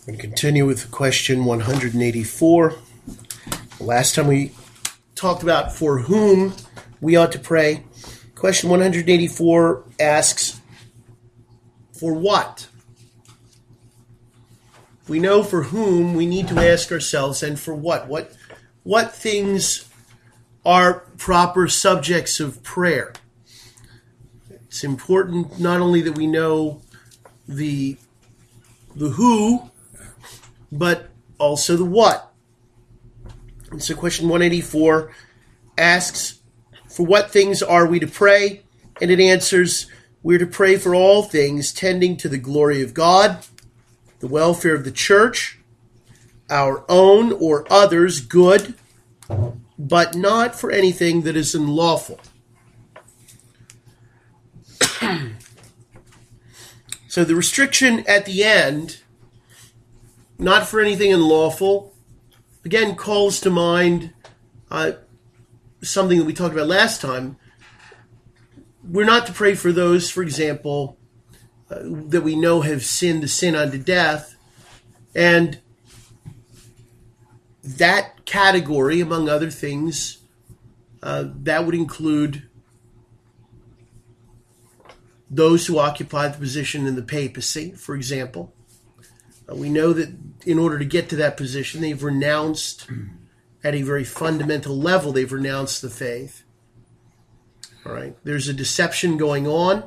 I'm going to continue with question 184. Last time we talked about for whom we ought to pray. Question 184 asks, for what? We know for whom, we need to ask ourselves, and for what? What things are proper subjects of prayer? It's important not only that we know the who, but also the what. And so question 184 asks, for what things are we to pray? And it answers, we're to pray for all things tending to the glory of God, the welfare of the church, our own or others' good, but not for anything that is unlawful. So the restriction at the end, not for anything unlawful, again calls to mind something that we talked about last time. We're not to pray for those, for example, that we know have sinned the sin unto death. And that category, among other things, that would include those who occupy the position in the papacy, for example. We know that in order to get to that position, they've renounced, at a very fundamental level, they've renounced the faith. All right. There's a deception going on.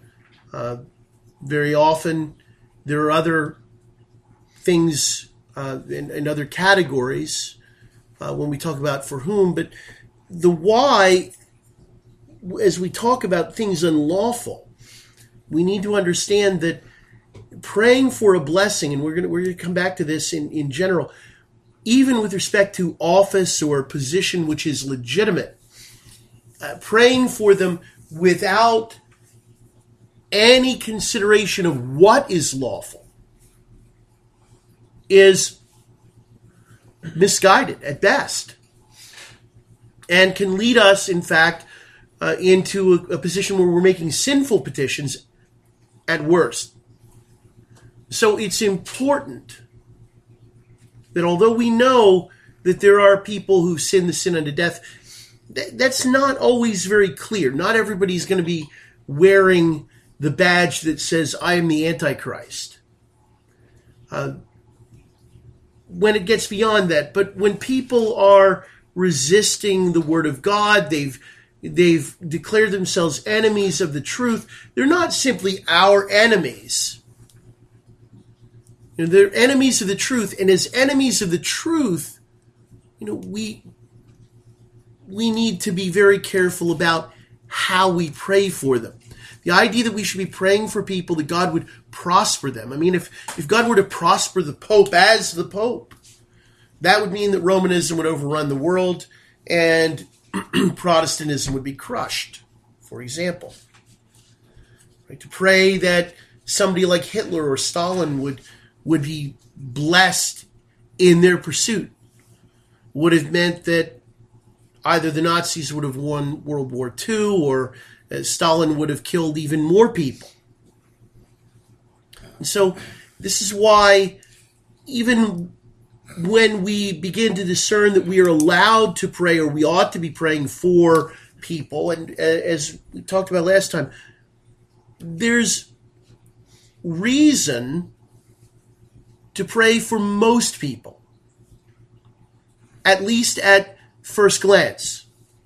Very often, there are other things in other categories when we talk about for whom. But the why, as we talk about things unlawful, we need to understand that praying for a blessing, and we're going to come back to this in general, even with respect to office or position which is legitimate, praying for them without any consideration of what is lawful is misguided at best, and can lead us, in fact, into a position where we're making sinful petitions at worst. So it's important that although we know that there are people who sin the sin unto death, that's not always very clear. Not everybody's going to be wearing the badge that says, I am the Antichrist. When it gets beyond that, but when people are resisting the Word of God, they've declared themselves enemies of the truth, they're not simply our enemies. They're enemies of the truth, and as enemies of the truth, we need to be very careful about how we pray for them. The idea that we should be praying for people that God would prosper them. I mean, if God were to prosper the Pope as the Pope, that would mean that Romanism would overrun the world and Protestantism would be crushed, for example. Right? To pray that somebody like Hitler or Stalin would be blessed in their pursuit would have meant that either the Nazis would have won World War II or Stalin would have killed even more people. And so this is why even when we begin to discern that we are allowed to pray or we ought to be praying for people, and as we talked about last time, there's reason to pray for most people, at least at first glance.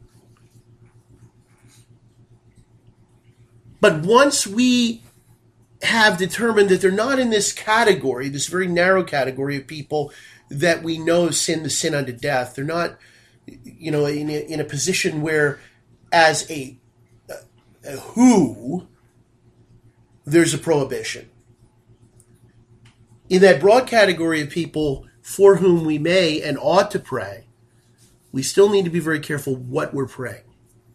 But once we have determined that they're not in this category, this very narrow category of people that we know sin the sin unto death, they're not, in a position where, as a who, there's a prohibition. In that broad category of people for whom we may and ought to pray, we still need to be very careful what we're praying.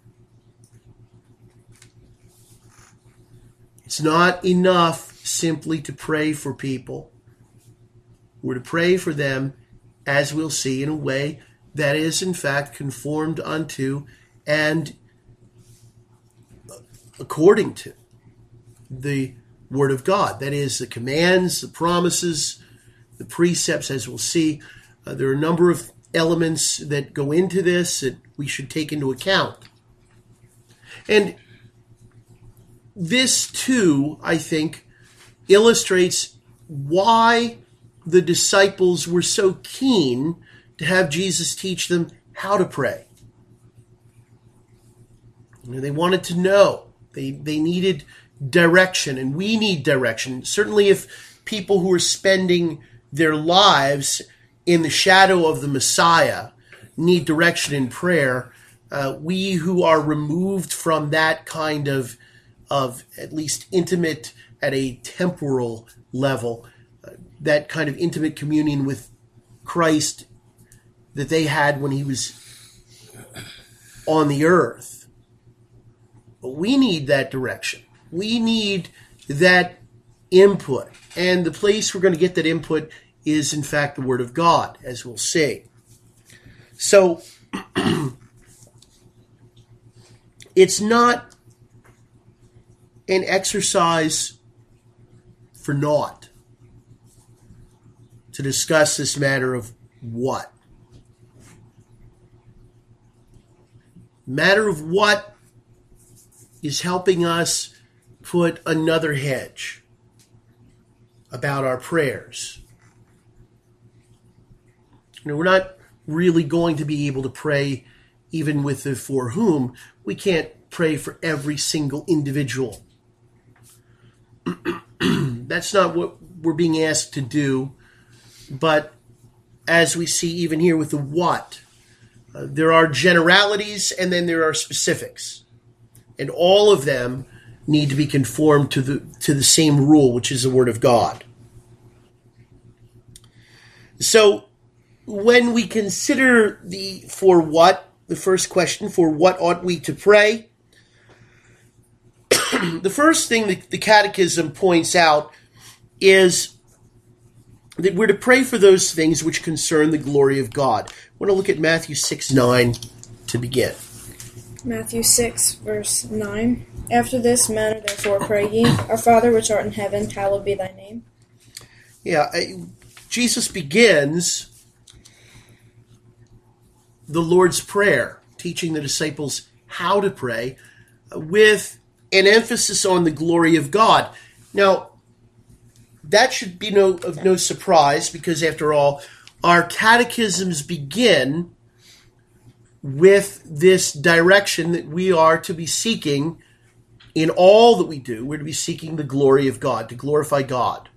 It's not enough simply to pray for people. We're to pray for them, as we'll see, in a way that is, in fact, conformed unto and according to the Word of God. That is, the commands, the promises, the precepts, as we'll see. There are a number of elements that go into this that we should take into account. And this, too, I think, illustrates why the disciples were so keen to have Jesus teach them how to pray. They wanted to know. They needed direction, and we need direction. Certainly if people who are spending their lives in the shadow of the Messiah need direction in prayer, we who are removed from that kind of at least intimate, at a temporal level, that kind of intimate communion with Christ that they had when he was on the earth. But we need that direction. We need that input. And the place we're going to get that input is, in fact, the Word of God, as we'll see. So, it's not an exercise for naught to discuss this matter of what. Matter of what is helping us put another hedge about our prayers. We're not really going to be able to pray even with the for whom. We can't pray for every single individual. That's not what we're being asked to do. But as we see even here with the what, there are generalities and then there are specifics. And all of them need to be conformed to the same rule, which is the Word of God. So when we consider the for what, the first question, for what ought we to pray? The first thing that the Catechism points out is that we're to pray for those things which concern the glory of God. I want to look at Matthew 6:9 to begin. Matthew 6, verse 9. After this manner, therefore, pray ye, Our Father which art in heaven, hallowed be thy name. Yeah, Jesus begins the Lord's Prayer, teaching the disciples how to pray, with an emphasis on the glory of God. Now, that should be of no surprise, because after all, our catechisms begin with this direction that we are to be seeking in all that we do. We're to be seeking the glory of God, to glorify God.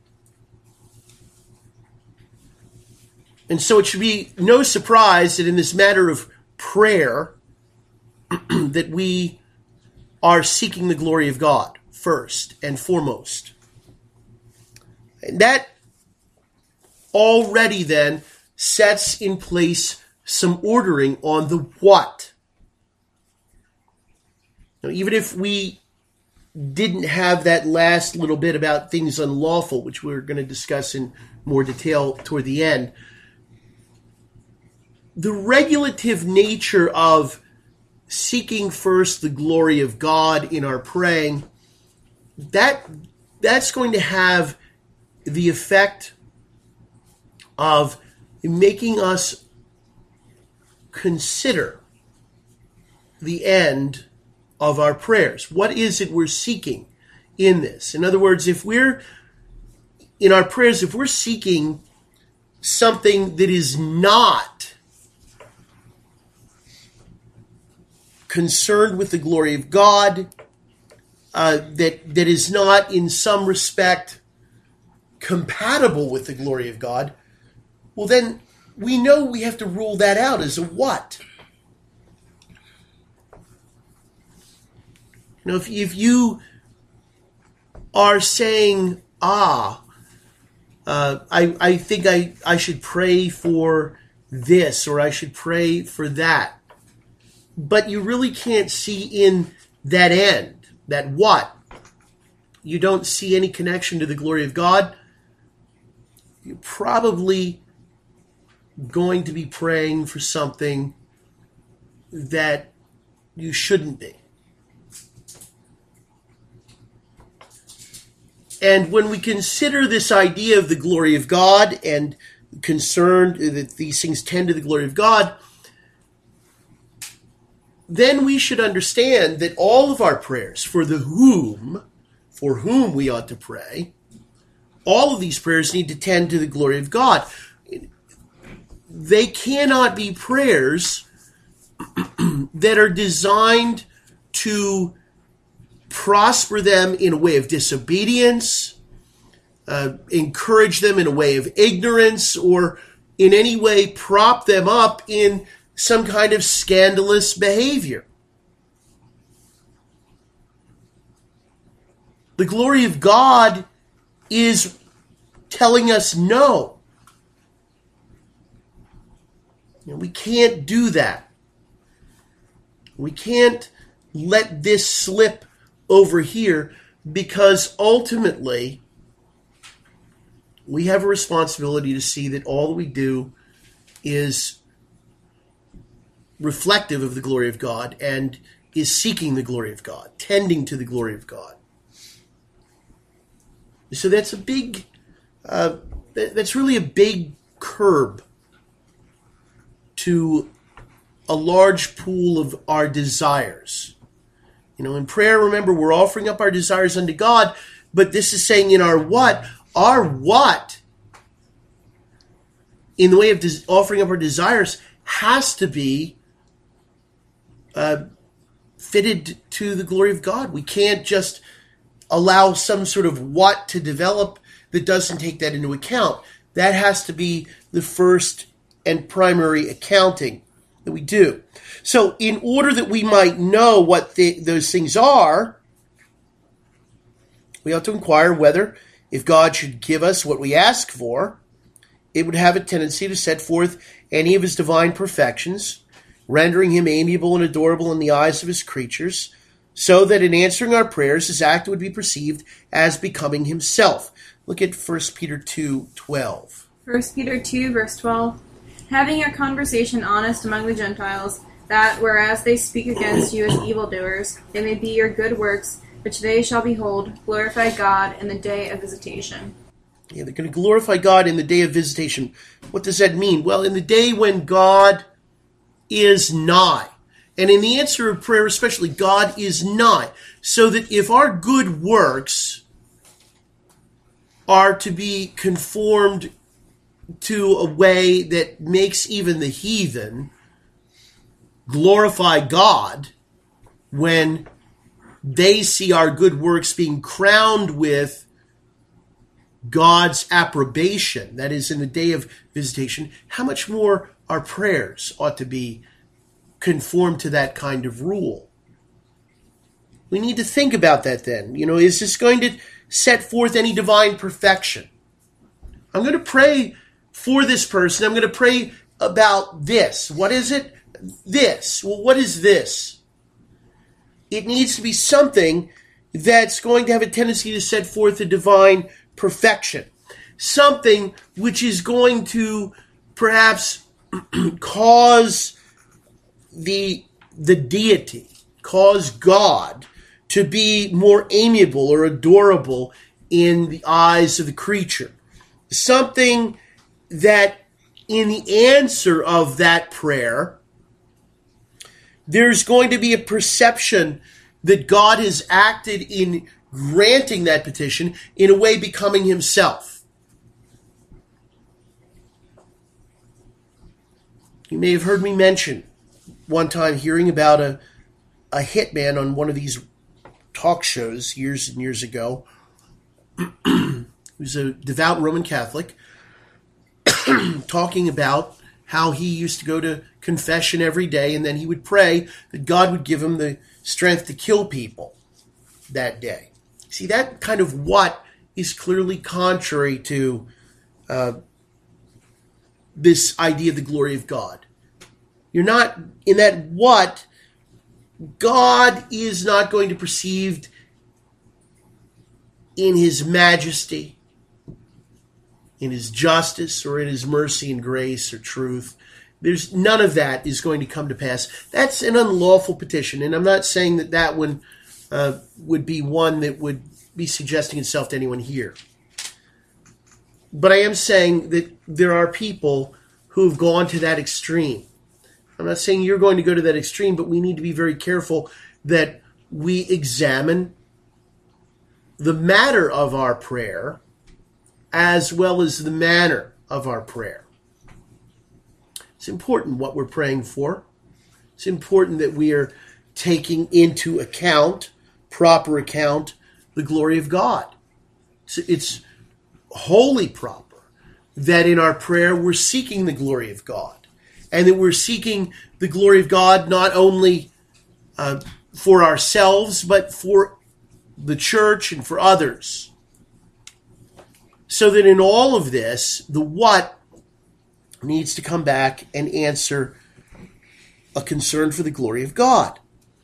And so it should be no surprise that in this matter of prayer, that we are seeking the glory of God first and foremost. And that already then sets in place some ordering on the what. Now, even if we didn't have that last little bit about things unlawful, which we're going to discuss in more detail toward the end, the regulative nature of seeking first the glory of God in our praying, that's going to have the effect of making us consider the end of our prayers. What is it we're seeking in this? In other words, if we're in our prayers, if we're seeking something that is not concerned with the glory of God, that is not in some respect compatible with the glory of God, well then we know we have to rule that out as a what. You know, if you are saying, I think I should pray for this, or I should pray for that, but you really can't see in that end, that what, you don't see any connection to the glory of God, you're probably going to be praying for something that you shouldn't be. And when we consider this idea of the glory of God and concerned that these things tend to the glory of God, then we should understand that all of our prayers for whom we ought to pray, all of these prayers need to tend to the glory of God. They cannot be prayers that are designed to prosper them in a way of disobedience, encourage them in a way of ignorance, or in any way prop them up in some kind of scandalous behavior. The glory of God is telling us no. We can't do that. We can't let this slip over here, because ultimately we have a responsibility to see that all that we do is reflective of the glory of God and is seeking the glory of God, tending to the glory of God. So that's that's really a big curb to a large pool of our desires. In prayer, remember, we're offering up our desires unto God, but this is saying in our what, in the way of offering up our desires, has to be fitted to the glory of God. We can't just allow some sort of what to develop that doesn't take that into account. That has to be the first and primary accounting that we do. So in order that we might know what those things are, we ought to inquire whether, if God should give us what we ask for, it would have a tendency to set forth any of his divine perfections, rendering him amiable and adorable in the eyes of his creatures, so that in answering our prayers, his act would be perceived as becoming himself. Look at 1 Peter 2:12. 1 Peter 2, verse 12. Having your conversation honest among the Gentiles, that whereas they speak against you as evildoers, they may be your good works, which they shall behold, glorify God in the day of visitation. Yeah, they're going to glorify God in the day of visitation. What does that mean? Well, in the day when God is nigh. And in the answer of prayer especially, God is nigh. So that if our good works are to be conformed to a way that makes even the heathen glorify God when they see our good works being crowned with God's approbation, that is, in the day of visitation, how much more our prayers ought to be conformed to that kind of rule. We need to think about that then. Is this going to set forth any divine perfection? I'm going to pray for this person. I'm going to pray about this. What is it? This. Well, what is this? It needs to be something that's going to have a tendency to set forth a divine perfection. Something which is going to perhaps cause the deity, cause God to be more amiable or adorable in the eyes of the creature. Something that in the answer of that prayer, there's going to be a perception that God has acted in granting that petition in a way becoming himself. You may have heard me mention one time hearing about a hitman on one of these talk shows years and years ago. He was a devout Roman Catholic talking about how he used to go to confession every day, and then he would pray that God would give him the strength to kill people that day. See, that kind of what is clearly contrary to this idea of the glory of God. You're not, in that what, God is not going to perceive in his majesty, in his justice, or in his mercy and grace or truth. There's none of that is going to come to pass. That's an unlawful petition, and I'm not saying that one would be one that would be suggesting itself to anyone here. But I am saying that there are people who have gone to that extreme. I'm not saying you're going to go to that extreme, but we need to be very careful that we examine the matter of our prayer as well as the manner of our prayer. It's important what we're praying for. It's important that we are taking into account, proper account, the glory of God. It's wholly proper that in our prayer we're seeking the glory of God, and that we're seeking the glory of God not only for ourselves, but for the church and for others. So that in all of this, the what needs to come back and answer a concern for the glory of God.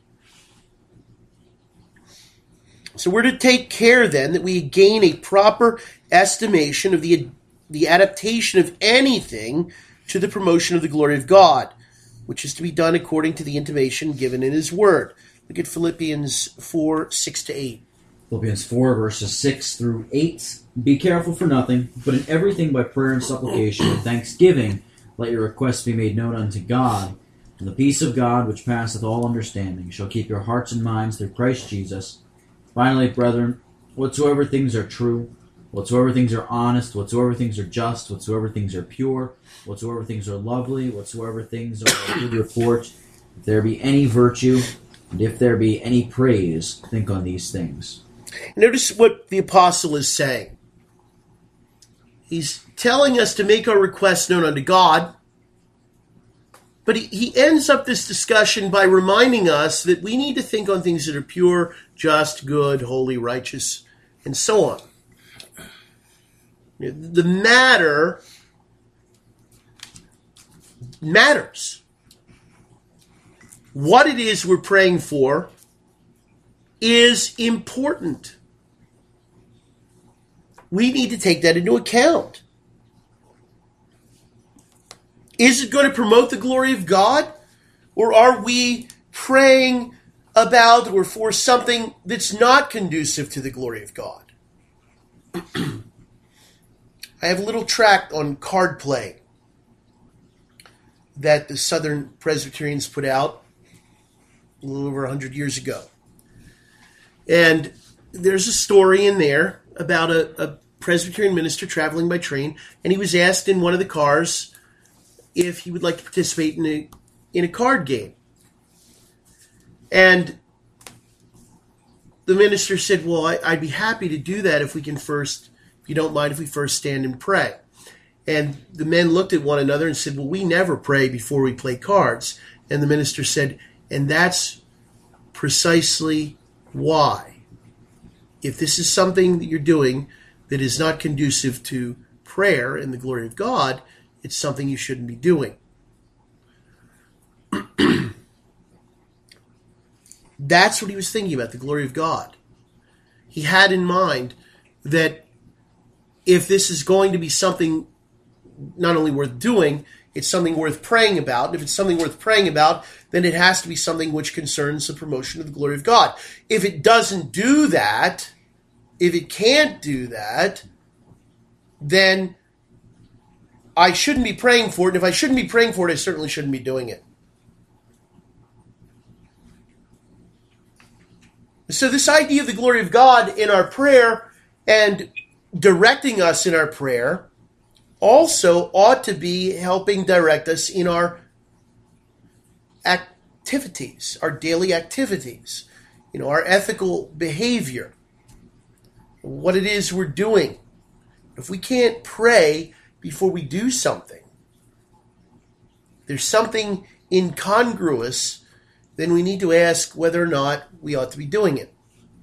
So we're to take care then that we gain a proper estimation of the adaptation of anything to the promotion of the glory of God, which is to be done according to the intimation given in his word. Look at Philippians 4, 6-8. Philippians 4, verses 6 through 8. Be careful for nothing, but in everything by prayer and supplication and thanksgiving, let your requests be made known unto God. And the peace of God, which passeth all understanding, shall keep your hearts and minds through Christ Jesus. Finally, brethren, whatsoever things are true, whatsoever things are honest, whatsoever things are just, whatsoever things are pure, whatsoever things are lovely, whatsoever things are of good report, if there be any virtue, and if there be any praise, think on these things. Notice what the apostle is saying. He's telling us to make our requests known unto God, but he ends up this discussion by reminding us that we need to think on things that are pure, just, good, holy, righteous, and so on. The matter matters. What it is we're praying for is important. We need to take that into account. Is it going to promote the glory of God? Or are we praying about or for something that's not conducive to the glory of God? I have a little tract on card play that the Southern Presbyterians put out a little over 100 years ago. And there's a story in there about a Presbyterian minister traveling by train, and he was asked in one of the cars if he would like to participate in a card game. And the minister said, well, I'd be happy to do that if you don't mind if we first stand and pray. And the men looked at one another and said, well, we never pray before we play cards. And the minister said, and that's precisely why. If this is something that you're doing that is not conducive to prayer and the glory of God, it's something you shouldn't be doing. That's what he was thinking about, the glory of God. He had in mind that if this is going to be something not only worth doing, it's something worth praying about. And if it's something worth praying about, then it has to be something which concerns the promotion of the glory of God. If it doesn't do that, if it can't do that, then I shouldn't be praying for it. And if I shouldn't be praying for it, I certainly shouldn't be doing it. So this idea of the glory of God in our prayer and directing us in our prayer also ought to be helping direct us in our activities, our daily activities, our ethical behavior, what it is we're doing. If we can't pray before we do something, there's something incongruous, then we need to ask whether or not we ought to be doing it.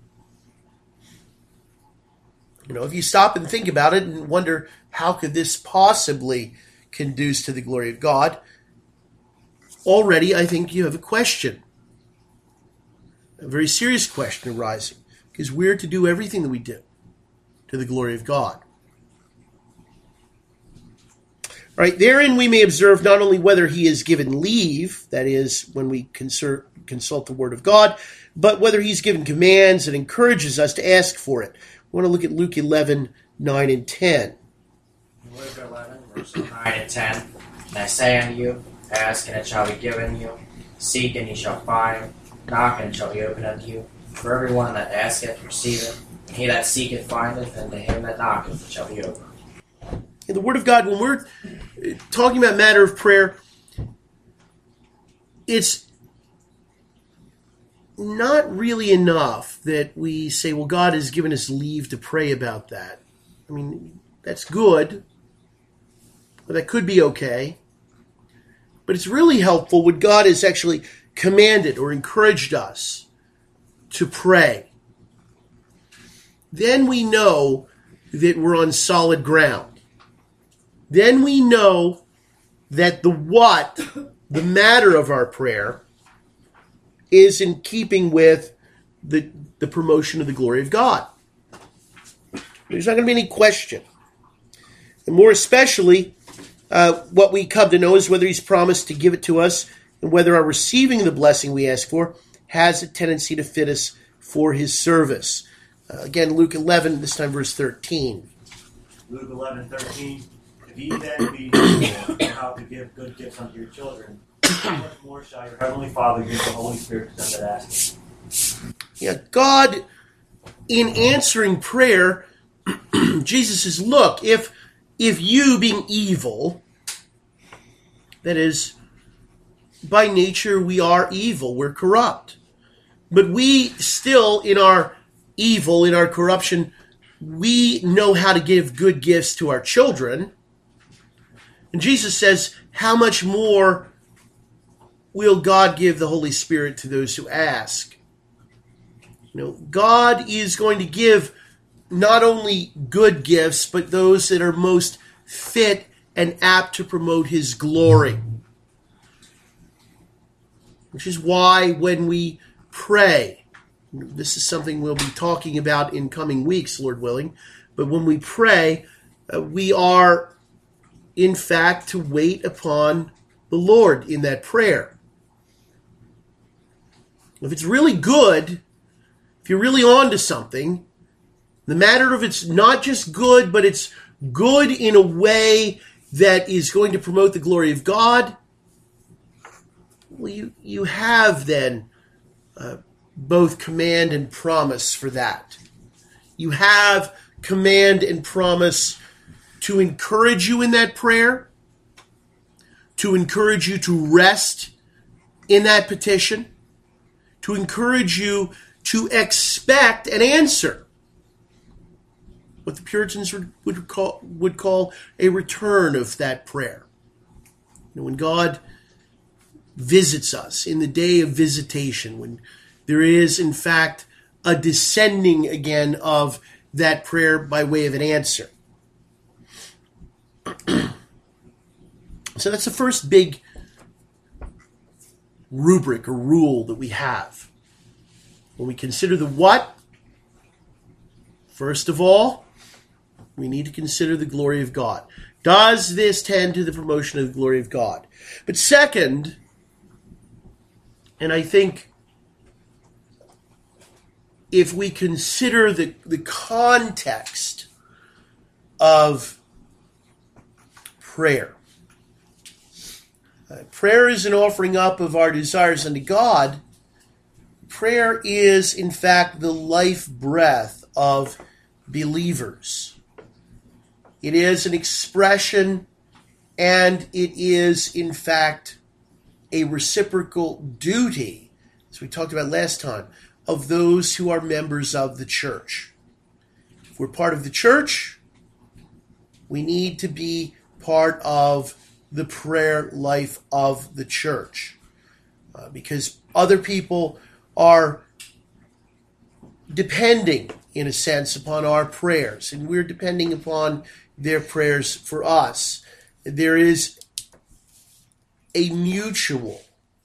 If you stop and think about it and wonder, how could this possibly conduce to the glory of God? Already, I think you have a question. A very serious question arising. Because we're to do everything that we do to the glory of God. Right, therein we may observe not only whether he is given leave, that is, when we consult the Word of God, but whether he's given commands and encourages us to ask for it. We want to look at Luke 11, 9 and 10. Luke 11, verses 9 and 10. And I say unto you, ask and it shall be given you. Seek and ye shall find. Knock and it shall be opened unto you. For everyone that asketh receiveth. And he that seeketh findeth. And to him that knocketh it shall be opened. In the Word of God, when we're talking about matter of prayer, it's not really enough that we say, well, God has given us leave to pray about that. I mean, that's good, but that could be okay. But it's really helpful when God has actually commanded or encouraged us to pray. Then we know that we're on solid ground. Then we know that the matter of our prayer, is in keeping with the promotion of the glory of God. There's not going to be any question. And more especially, what we come to know is whether he's promised to give it to us and whether our receiving the blessing we ask for has a tendency to fit us for his service. Again, Luke 11, this time verse 13. Luke 11:13. If ye then be evil, know how to give good gifts unto your children, how much more shall your heavenly Father give the Holy Spirit to them that ask him? Yeah, God, in answering prayer, Jesus says, look, if you being evil, that is, by nature we are evil, we're corrupt. But we still, in our evil, in our corruption, we know how to give good gifts to our children. And Jesus says, how much more will God give the Holy Spirit to those who ask? You know, God is going to give not only good gifts, but those that are most fit and apt to promote his glory. Which is why when we pray, this is something we'll be talking about in coming weeks, Lord willing, but when we pray, we are, in fact, to wait upon the Lord in that prayer. If it's really good, if you're really on to something, the matter of it's not just good, but it's good in a way that is going to promote the glory of God, well, you have then both command and promise for that. You have command and promise to encourage you in that prayer, to encourage you to rest in that petition, to encourage you to expect an answer. What the Puritans would call a return of that prayer. You know, when God visits us in the day of visitation, when there is, in fact, a descending again of that prayer by way of an answer. So that's the first big rubric or rule that we have. When we consider the what, first of all, we need to consider the glory of God. Does this tend to the promotion of the glory of God? But second, and I think if we consider the context of prayer, prayer is an offering up of our desires unto God. Prayer is, in fact, the life breath of believers. It is an expression, and it is, in fact, a reciprocal duty, as we talked about last time, of those who are members of the church. If we're part of the church, we need to be part of the prayer life of the church. Because other people are depending, in a sense, upon our prayers, and we're depending upon their prayers for us. There is a mutual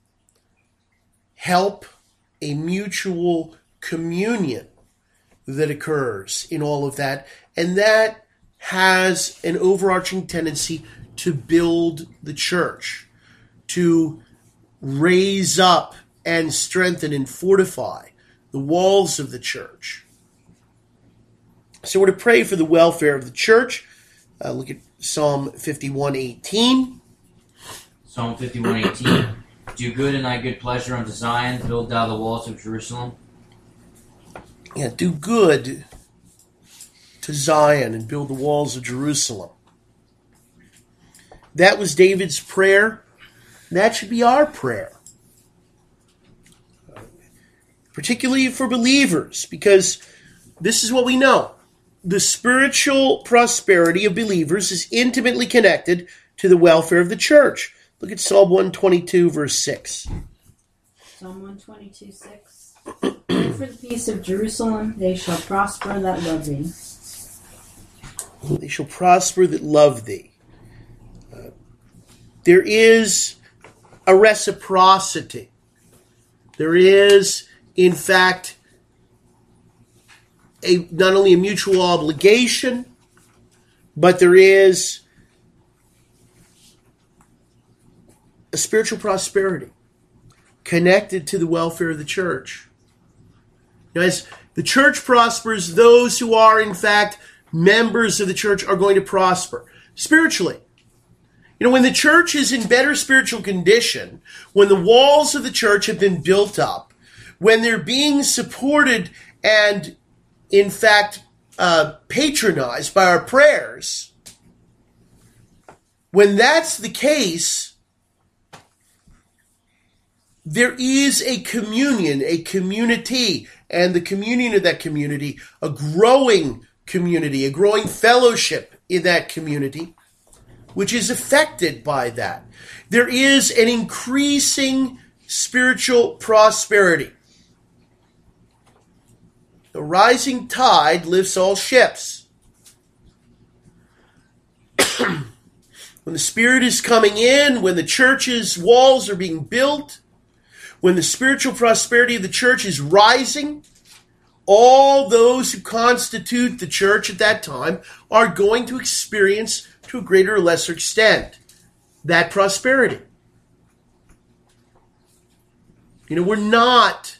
help, a mutual communion that occurs in all of that, and that has an overarching tendency to build the church, to raise up and strengthen and fortify the walls of the church. So we're to pray for the welfare of the church. Look at Psalm 51:18. Psalm 51:18. Do good in thy good pleasure unto Zion, build thou the walls of Jerusalem. Yeah, do good to Zion and build the walls of Jerusalem. That was David's prayer. That should be our prayer. Particularly for believers, because this is what we know. The spiritual prosperity of believers is intimately connected to the welfare of the church. Look at Psalm 122, verse 6. Psalm 122:6. Pray for the peace of Jerusalem, they shall prosper that love thee. They shall prosper that love thee. There is a reciprocity. There is, in fact, not only a mutual obligation, but there is a spiritual prosperity connected to the welfare of the church. Now, as the church prospers, those who are, in fact, members of the church are going to prosper spiritually. When the church is in better spiritual condition, when the walls of the church have been built up, when they're being supported and, in fact, patronized by our prayers, when that's the case, there is a communion, a community, and the communion of that community, a growing community, a growing fellowship in that community, which is affected by that. There is an increasing spiritual prosperity. The rising tide lifts all ships. When the Spirit is coming in, when the church's walls are being built, when the spiritual prosperity of the church is rising, all those who constitute the church at that time are going to experience, to a greater or lesser extent, that prosperity. We're not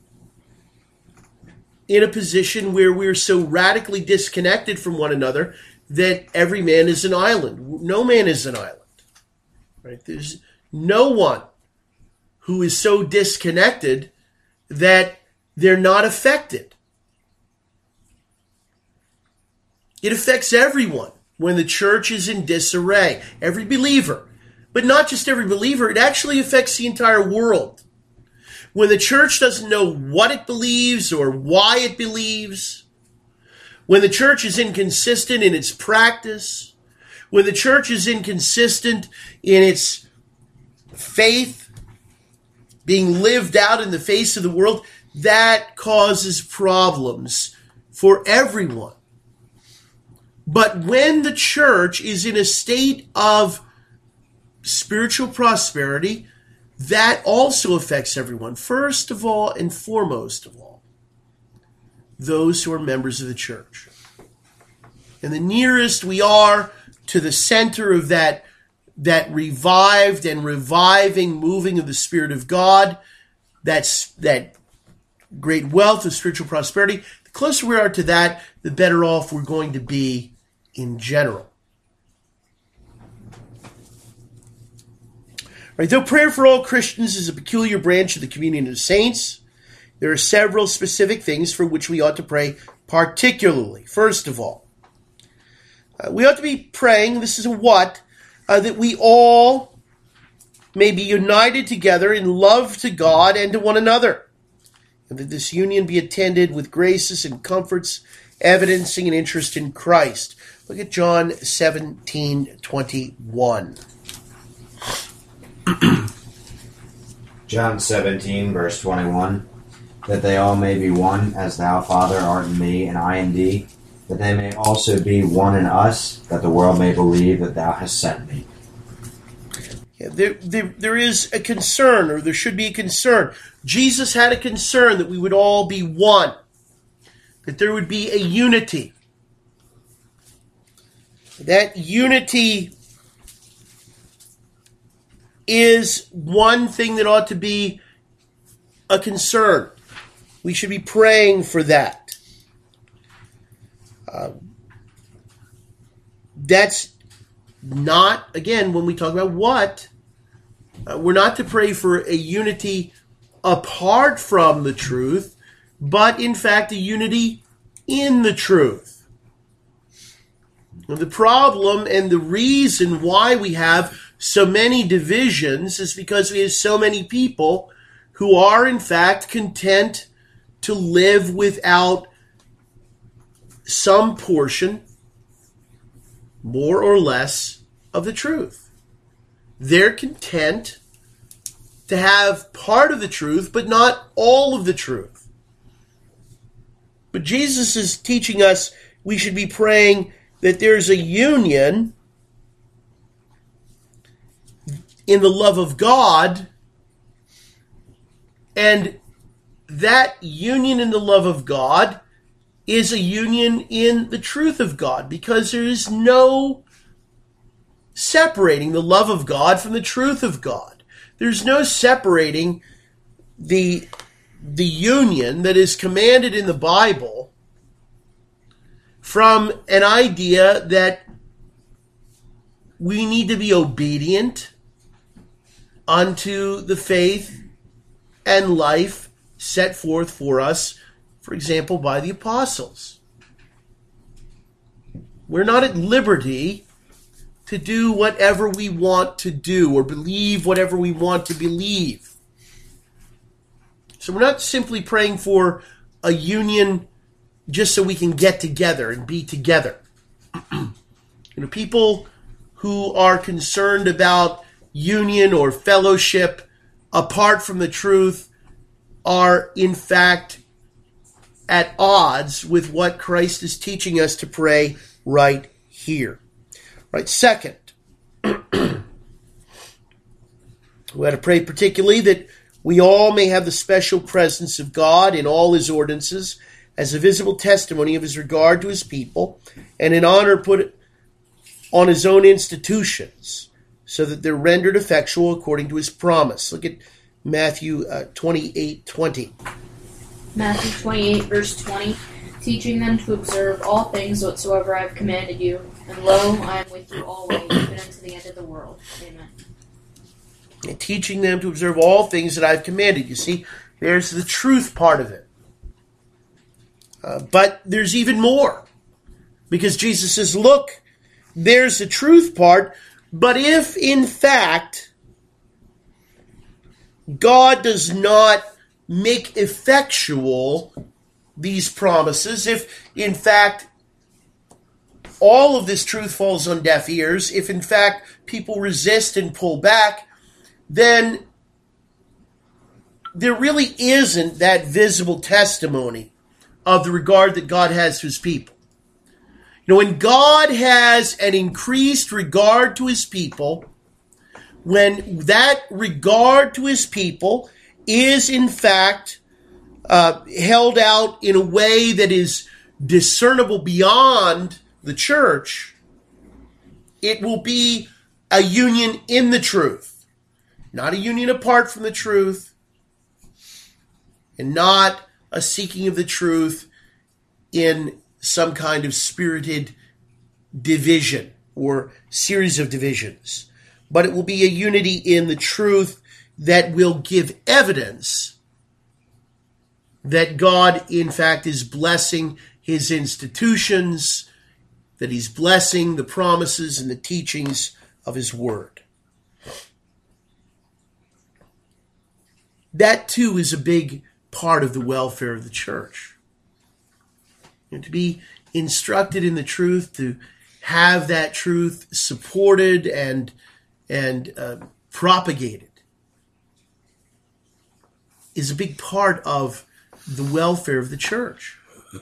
in a position where we're so radically disconnected from one another that every man is an island. No man is an island. Right? There's no one who is so disconnected that they're not affected. It affects everyone when the church is in disarray. Every believer. But not just every believer. It actually affects the entire world. When the church doesn't know what it believes or why it believes. When the church is inconsistent in its practice. When the church is inconsistent in its faith being lived out in the face of the world, that causes problems for everyone. But when the church is in a state of spiritual prosperity, that also affects everyone. First of all and foremost of all, those who are members of the church. And the nearest we are to the center of that revived and reviving moving of the Spirit of God, that great wealth of spiritual prosperity, the closer we are to that, the better off we're going to be in general. Right, though prayer for all Christians is a peculiar branch of the communion of the saints, there are several specific things for which we ought to pray particularly. First of all, we ought to be praying, this is a what, that we all may be united together in love to God and to one another, and that this union be attended with graces and comforts, evidencing an interest in Christ. Look at John 17:21. John 17, verse 21, that they all may be one, as thou, Father, art in me, and I in thee, that they may also be one in us, that the world may believe that thou hast sent me. Yeah, there is a concern, or there should be a concern. Jesus had a concern that we would all be one, that there would be a unity. That unity is one thing that ought to be a concern. We should be praying for that. That's not, again, when we talk about what, we're not to pray for a unity apart from the truth, but in fact a unity in the truth. The problem and the reason why we have so many divisions is because we have so many people who are in fact content to live without some portion, more or less, of the truth. They're content to have part of the truth, but not all of the truth. But Jesus is teaching us we should be praying that there's a union in the love of God, and that union in the love of God is a union in the truth of God, because there is no separating the love of God from the truth of God. There's no separating the union that is commanded in the Bible from an idea that we need to be obedient unto the faith and life set forth for us, for example, by the apostles. We're not at liberty to do whatever we want to do or believe whatever we want to believe. So we're not simply praying for a union just so we can get together and be together. People who are concerned about union or fellowship apart from the truth are in fact at odds with what Christ is teaching us to pray right here. Right. Second, we have to pray particularly that we all may have the special presence of God in all his ordinances as a visible testimony of his regard to his people, and in honor put on his own institutions, so that they're rendered effectual according to his promise. Look at Matthew 28:20. Matthew 28, verse 20. Teaching them to observe all things whatsoever I have commanded you, and lo, I am with you always, even unto the end of the world. Amen. And teaching them to observe all things that I have commanded. You see, there's the truth part of it. But there's even more. Because Jesus says, look, there's the truth part, but if in fact God does not make effectual these promises, if in fact all of this truth falls on deaf ears, if in fact people resist and pull back, then there really isn't that visible testimony of the regard that God has to his people. When God has an increased regard to his people, when that regard to his people is in fact held out in a way that is discernible beyond the church, it will be a union in the truth, not a union apart from the truth, and not a seeking of the truth in some kind of spirited division or series of divisions. But it will be a unity in the truth that will give evidence that God, in fact, is blessing his institutions, that he's blessing the promises and the teachings of his word. That, too, is a big part of the welfare of the church. To be instructed in the truth, to have that truth supported and propagated, is a big part of the welfare of the church.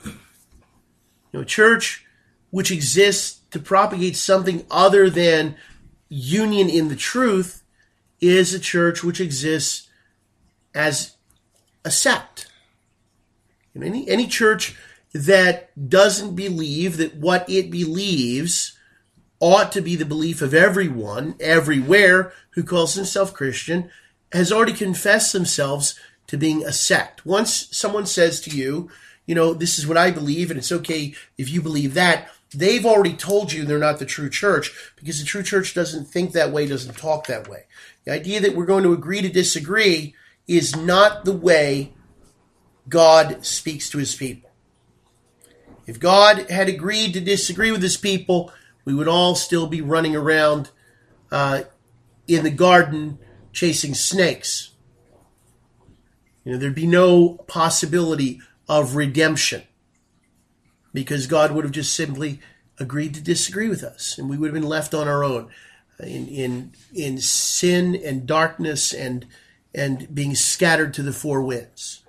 A church which exists to propagate something other than union in the truth is a church which exists as a sect. Any church that doesn't believe that what it believes ought to be the belief of everyone, everywhere, who calls himself Christian, has already confessed themselves to being a sect. Once someone says to you, this is what I believe, and it's okay if you believe that, they've already told you they're not the true church, because the true church doesn't think that way, doesn't talk that way. The idea that we're going to agree to disagree is not the way God speaks to his people. If God had agreed to disagree with his people, we would all still be running around in the garden chasing snakes. There'd be no possibility of redemption, because God would have just simply agreed to disagree with us, and we would have been left on our own in sin and darkness and being scattered to the four winds.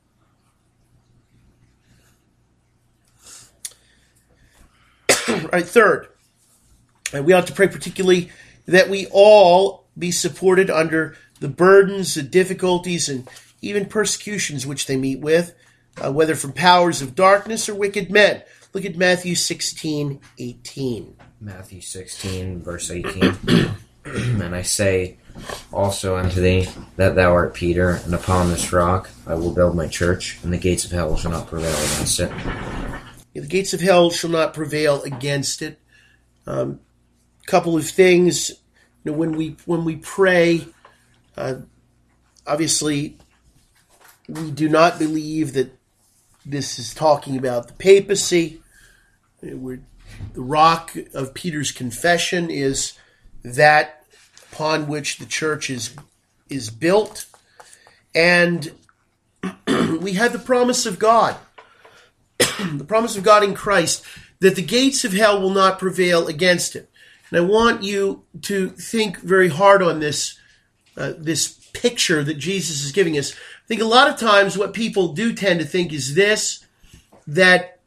All right, third, we ought to pray particularly that we all be supported under the burdens, the difficulties, and even persecutions which they meet with, whether from powers of darkness or wicked men. Look at Matthew 16:18. Matthew 16, verse 18. And I say also unto thee that thou art Peter, and upon this rock I will build my church, and the gates of hell shall not prevail against it. The gates of hell shall not prevail against it. Couple of things. When we pray, obviously we do not believe that this is talking about the papacy. The rock of Peter's confession is that upon which the church is built. And we have the promise of God, the promise of God in Christ, that the gates of hell will not prevail against it. And I want you to think very hard on this picture that Jesus is giving us. I think a lot of times what people do tend to think is this, that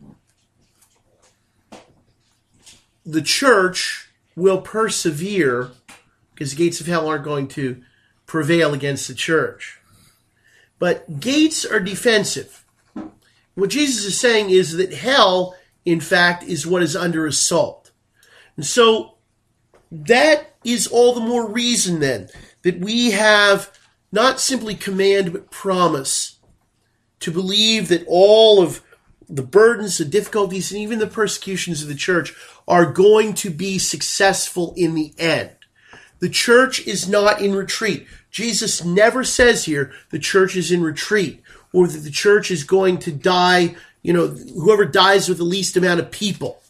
the church will persevere because the gates of hell aren't going to prevail against the church. But gates are defensive. What Jesus is saying is that hell, in fact, is what is under assault. And so that is all the more reason then that we have not simply command but promise to believe that all of the burdens, the difficulties, and even the persecutions of the church are going to be successful in the end. The church is not in retreat. Jesus never says here the church is in retreat, or that the church is going to die, whoever dies with the least amount of people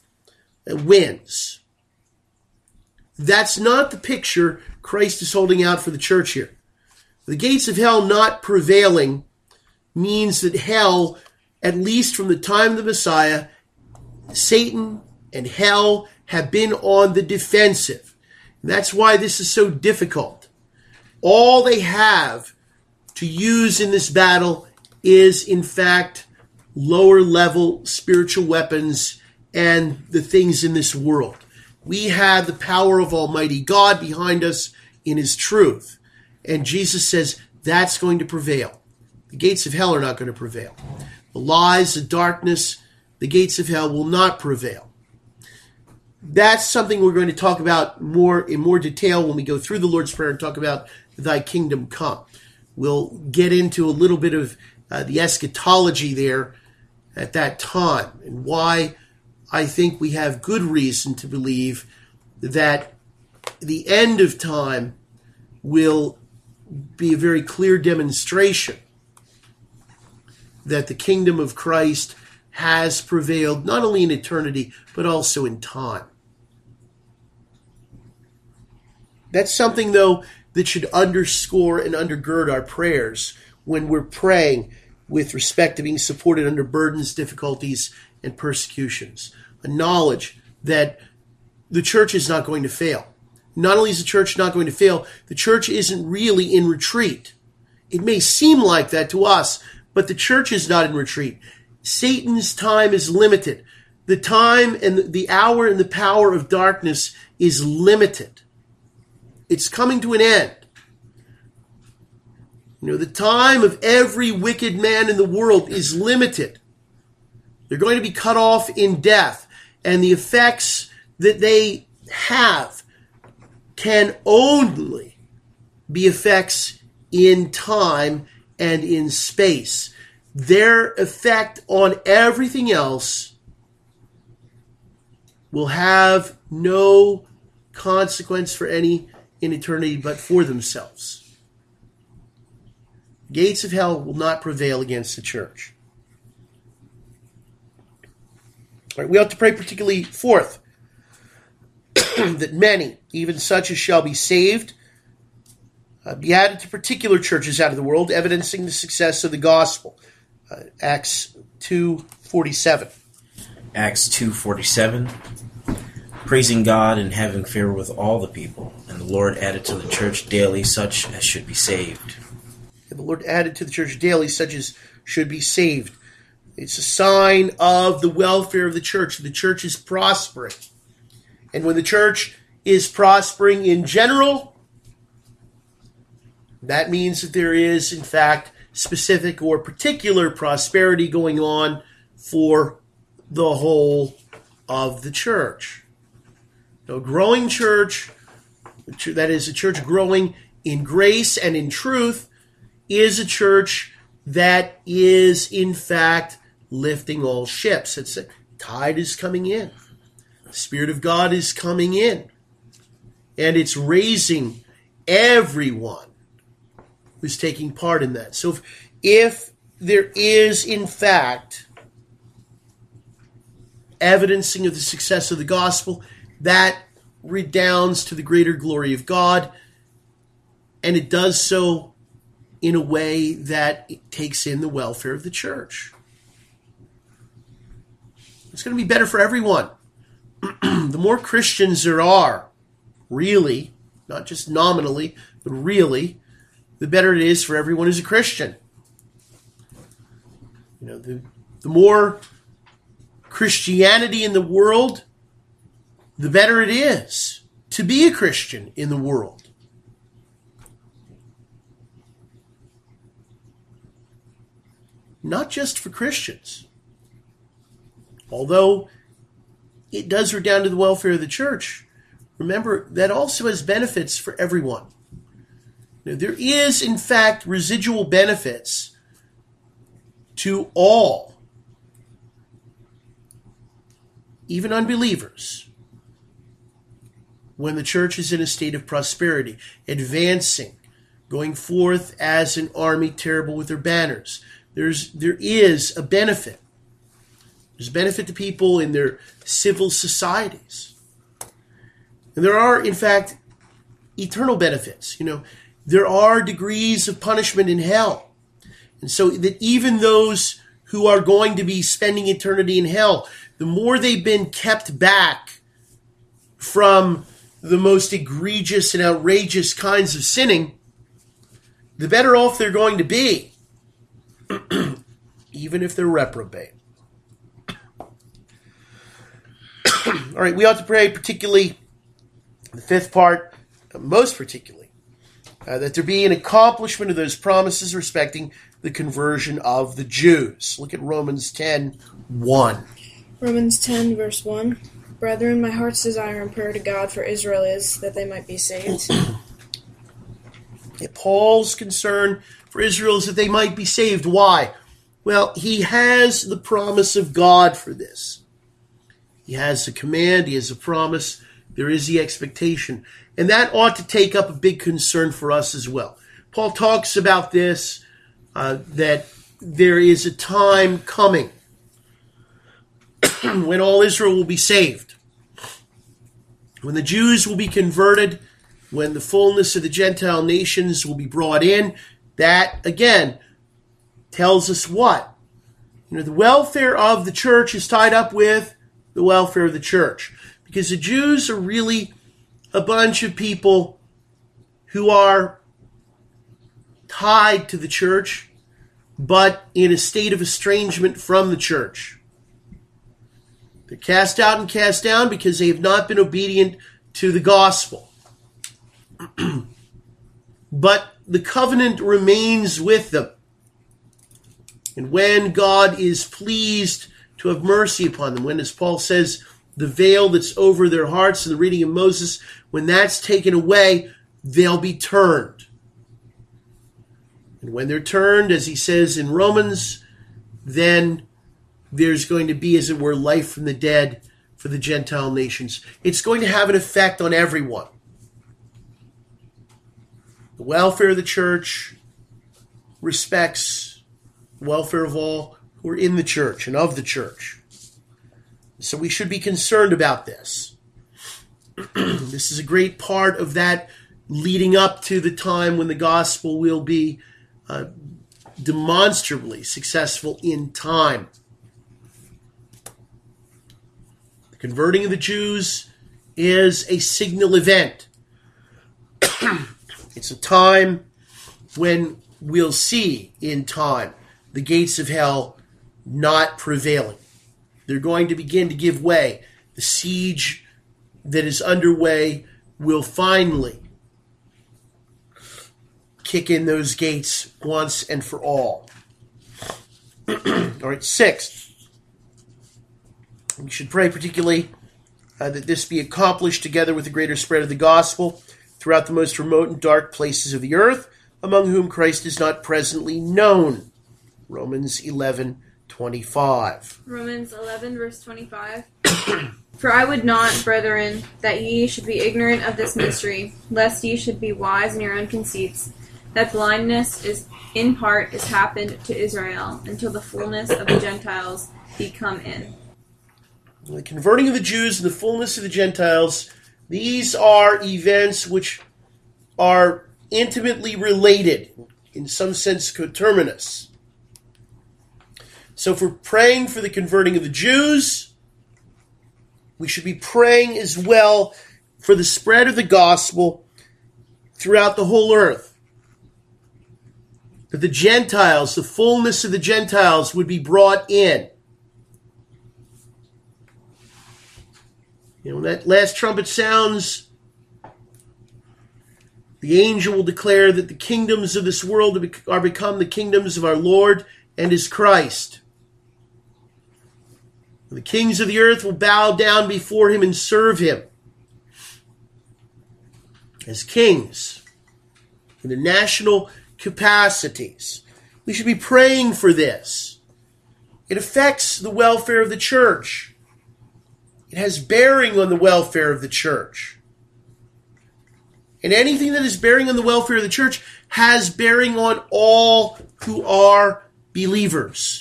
wins. That's not the picture Christ is holding out for the church here. The gates of hell not prevailing means that hell, at least from the time of the Messiah, Satan and hell have been on the defensive. And that's why this is so difficult. All they have to use in this battle is, in fact, lower level spiritual weapons and the things in this world. We have the power of Almighty God behind us in his truth. And Jesus says that's going to prevail. The gates of hell are not going to prevail. The lies, the darkness, the gates of hell will not prevail. That's something we're going to talk about in more detail when we go through the Lord's Prayer and talk about thy kingdom come. We'll get into a little bit of the eschatology there at that time, and why I think we have good reason to believe that the end of time will be a very clear demonstration that the kingdom of Christ has prevailed not only in eternity, but also in time. That's something, though, that should underscore and undergird our prayers when we're praying with respect to being supported under burdens, difficulties, and persecutions. A knowledge that the church is not going to fail. Not only is the church not going to fail, the church isn't really in retreat. It may seem like that to us, but the church is not in retreat. Satan's time is limited. The time and the hour and the power of darkness is limited. It's coming to an end. The time of every wicked man in the world is limited. They're going to be cut off in death, and the effects that they have can only be effects in time and in space. Their effect on everything else will have no consequence for any in eternity but for themselves. Gates of hell will not prevail against the church. All right, we ought to pray particularly, fourth, that many, even such as shall be saved, be added to particular churches out of the world, evidencing the success of the gospel. Acts 2:47. Acts 2:47. Praising God and having favor with all the people, and the Lord added to the church daily such as should be saved. And the Lord added to the church daily such as should be saved. It's a sign of the welfare of the church. The church is prospering. And when the church is prospering in general, that means that there is, in fact, specific or particular prosperity going on for the whole of the church. A growing church, that is, a church growing in grace and in truth, is a church that is, in fact, lifting all ships. It's a tide is coming in. The Spirit of God is coming in. And it's raising everyone who's taking part in that. So if there is, in fact, evidencing of the success of the gospel, that redounds to the greater glory of God, and it does so in a way that it takes in the welfare of the church. It's going to be better for everyone. The more Christians there are, really, not just nominally, but really, the better it is for everyone who's a Christian. The more Christianity in the world, the better it is to be a Christian in the world. Not just for Christians. Although it does redound to the welfare of the church, remember that also has benefits for everyone. Now, there is, in fact, residual benefits to all, even unbelievers, when the church is in a state of prosperity, advancing, going forth as an army terrible with their banners. There is a benefit. There's a benefit to people in their civil societies. And there are, in fact, eternal benefits. There are degrees of punishment in hell. And so that even those who are going to be spending eternity in hell, the more they've been kept back from the most egregious and outrageous kinds of sinning, the better off they're going to be, even if they're reprobate. All right, we ought to pray particularly, the fifth part, most particularly, that there be an accomplishment of those promises respecting the conversion of the Jews. Look at Romans 10:1. Romans 10, verse 1. Brethren, my heart's desire and prayer to God for Israel is that they might be saved. Paul's concern for Israel is that they might be saved. Why? Well, he has the promise of God for this. He has a command, he has a promise, there is the expectation. And that ought to take up a big concern for us as well. Paul talks about this, that there is a time coming when all Israel will be saved, when the Jews will be converted, when the fullness of the Gentile nations will be brought in. That, again, tells us what? The welfare of the church is tied up with the welfare of the church. Because the Jews are really a bunch of people who are tied to the church, but in a state of estrangement from the church. They're cast out and cast down because they have not been obedient to the gospel. But the covenant remains with them. And when God is pleased to have mercy upon them, when, as Paul says, the veil that's over their hearts in the reading of Moses, when that's taken away, they'll be turned. And when they're turned, as he says in Romans, then there's going to be, as it were, life from the dead for the Gentile nations. It's going to have an effect on everyone. The welfare of the church respects the welfare of all who are in the church and of the church. So we should be concerned about this. This is a great part of that leading up to the time when the gospel will be demonstrably successful in time. The converting of the Jews is a signal event. It's a time when we'll see in time the gates of hell not prevailing. They're going to begin to give way. The siege that is underway will finally kick in those gates once and for all. All right, sixth, we should pray particularly that this be accomplished together with the greater spread of the gospel throughout the most remote and dark places of the earth, among whom Christ is not presently known. Romans 11:25. Romans 11, verse 25. For I would not, brethren, that ye should be ignorant of this mystery, lest ye should be wise in your own conceits, that blindness is in part is happened to Israel, until the fullness of the Gentiles be come in. The converting of the Jews and the fullness of the Gentiles, these are events which are intimately related, in some sense coterminous. So if we're praying for the converting of the Jews, we should be praying as well for the spread of the gospel throughout the whole earth. That the Gentiles, the fullness of the Gentiles would be brought in. When that last trumpet sounds, the angel will declare that the kingdoms of this world are become the kingdoms of our Lord and his Christ. The kings of the earth will bow down before him and serve him as kings in their national capacities. We should be praying for this. It affects the welfare of the church. It has bearing on the welfare of the church. And anything that is bearing on the welfare of the church has bearing on all who are believers.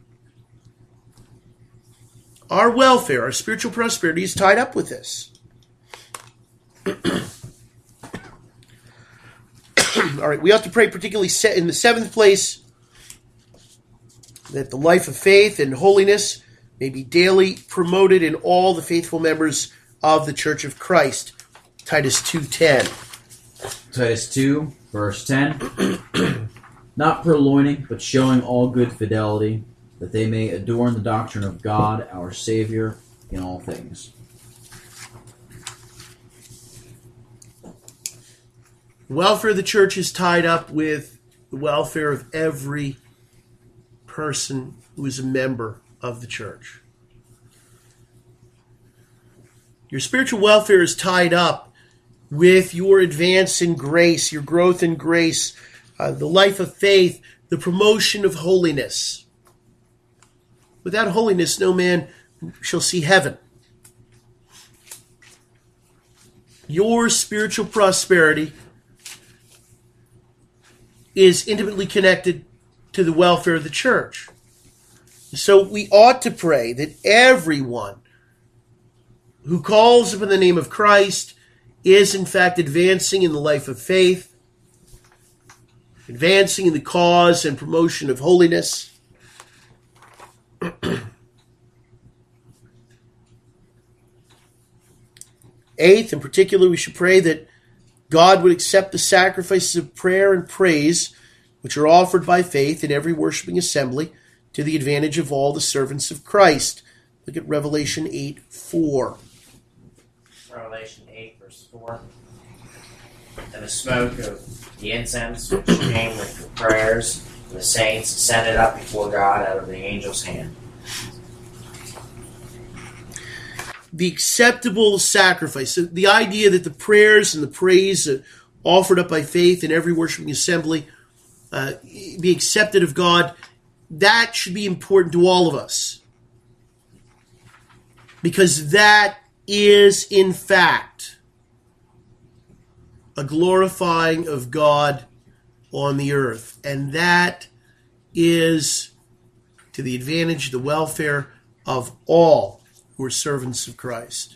Our welfare, our spiritual prosperity is tied up with this. All right, we have to pray particularly in the seventh place that the life of faith and holiness may be daily promoted in all the faithful members of the Church of Christ. Titus 2:10. Titus 2, verse 10. Not purloining, but showing all good fidelity, that they may adorn the doctrine of God, our Savior, in all things. The welfare of the church is tied up with the welfare of every person who is a member of the church. Your spiritual welfare is tied up with your advance in grace, your growth in grace, the life of faith, the promotion of holiness. Without holiness, no man shall see heaven. Your spiritual prosperity is intimately connected to the welfare of the church. So we ought to pray that everyone who calls upon the name of Christ is in fact advancing in the life of faith, advancing in the cause and promotion of holiness. Eighth, in particular, we should pray that God would accept the sacrifices of prayer and praise which are offered by faith in every worshiping assembly to the advantage of all the servants of Christ. Look at Revelation 8:4. Revelation 8, verse 4. And the smoke of the incense which came with the prayers of the saints ascended up before God out of the angel's hand. The acceptable sacrifice, the idea that the prayers and the praise offered up by faith in every worshiping assembly be accepted of God, that should be important to all of us. Because that is, in fact, a glorifying of God on the earth. And that is to the advantage, the welfare of all who are servants of Christ.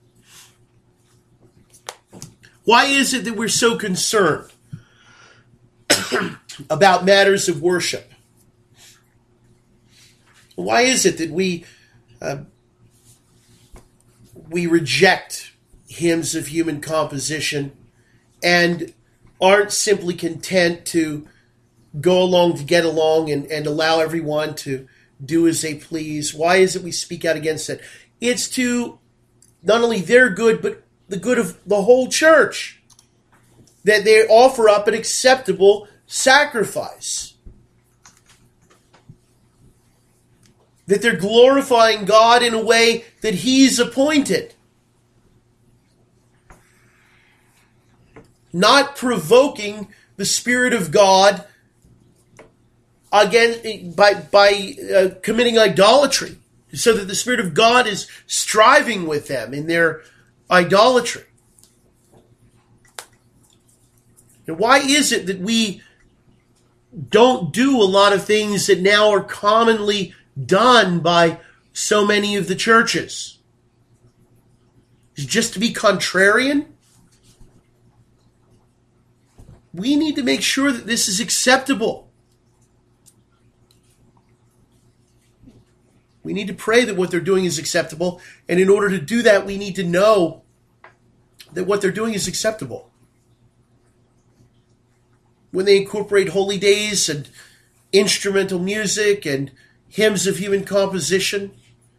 Why is it that we're so concerned about matters of worship? Why is it that we reject hymns of human composition and aren't simply content to go along to get along and allow everyone to do as they please? Why is it we speak out against it? It's to not only their good, but the good of the whole church, that they offer up an acceptable sacrifice, that they're glorifying God in a way that he's appointed, not provoking the Spirit of God again by committing idolatry, so that the Spirit of God is striving with them in their idolatry. And why is it that we don't do a lot of things that now are commonly done by so many of the churches? Is it just to be contrarian? We need to make sure that this is acceptable. We need to pray that what they're doing is acceptable. And in order to do that, we need to know that what they're doing is acceptable. When they incorporate holy days and instrumental music and hymns of human composition,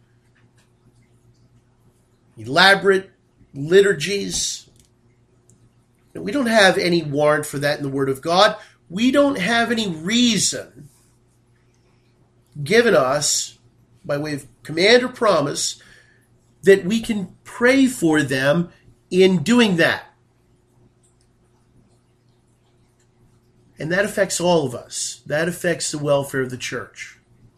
elaborate liturgies, and we don't have any warrant for that in the Word of God. We don't have any reason given us by way of command or promise that we can pray for them in doing that. And that affects all of us. That affects the welfare of the church.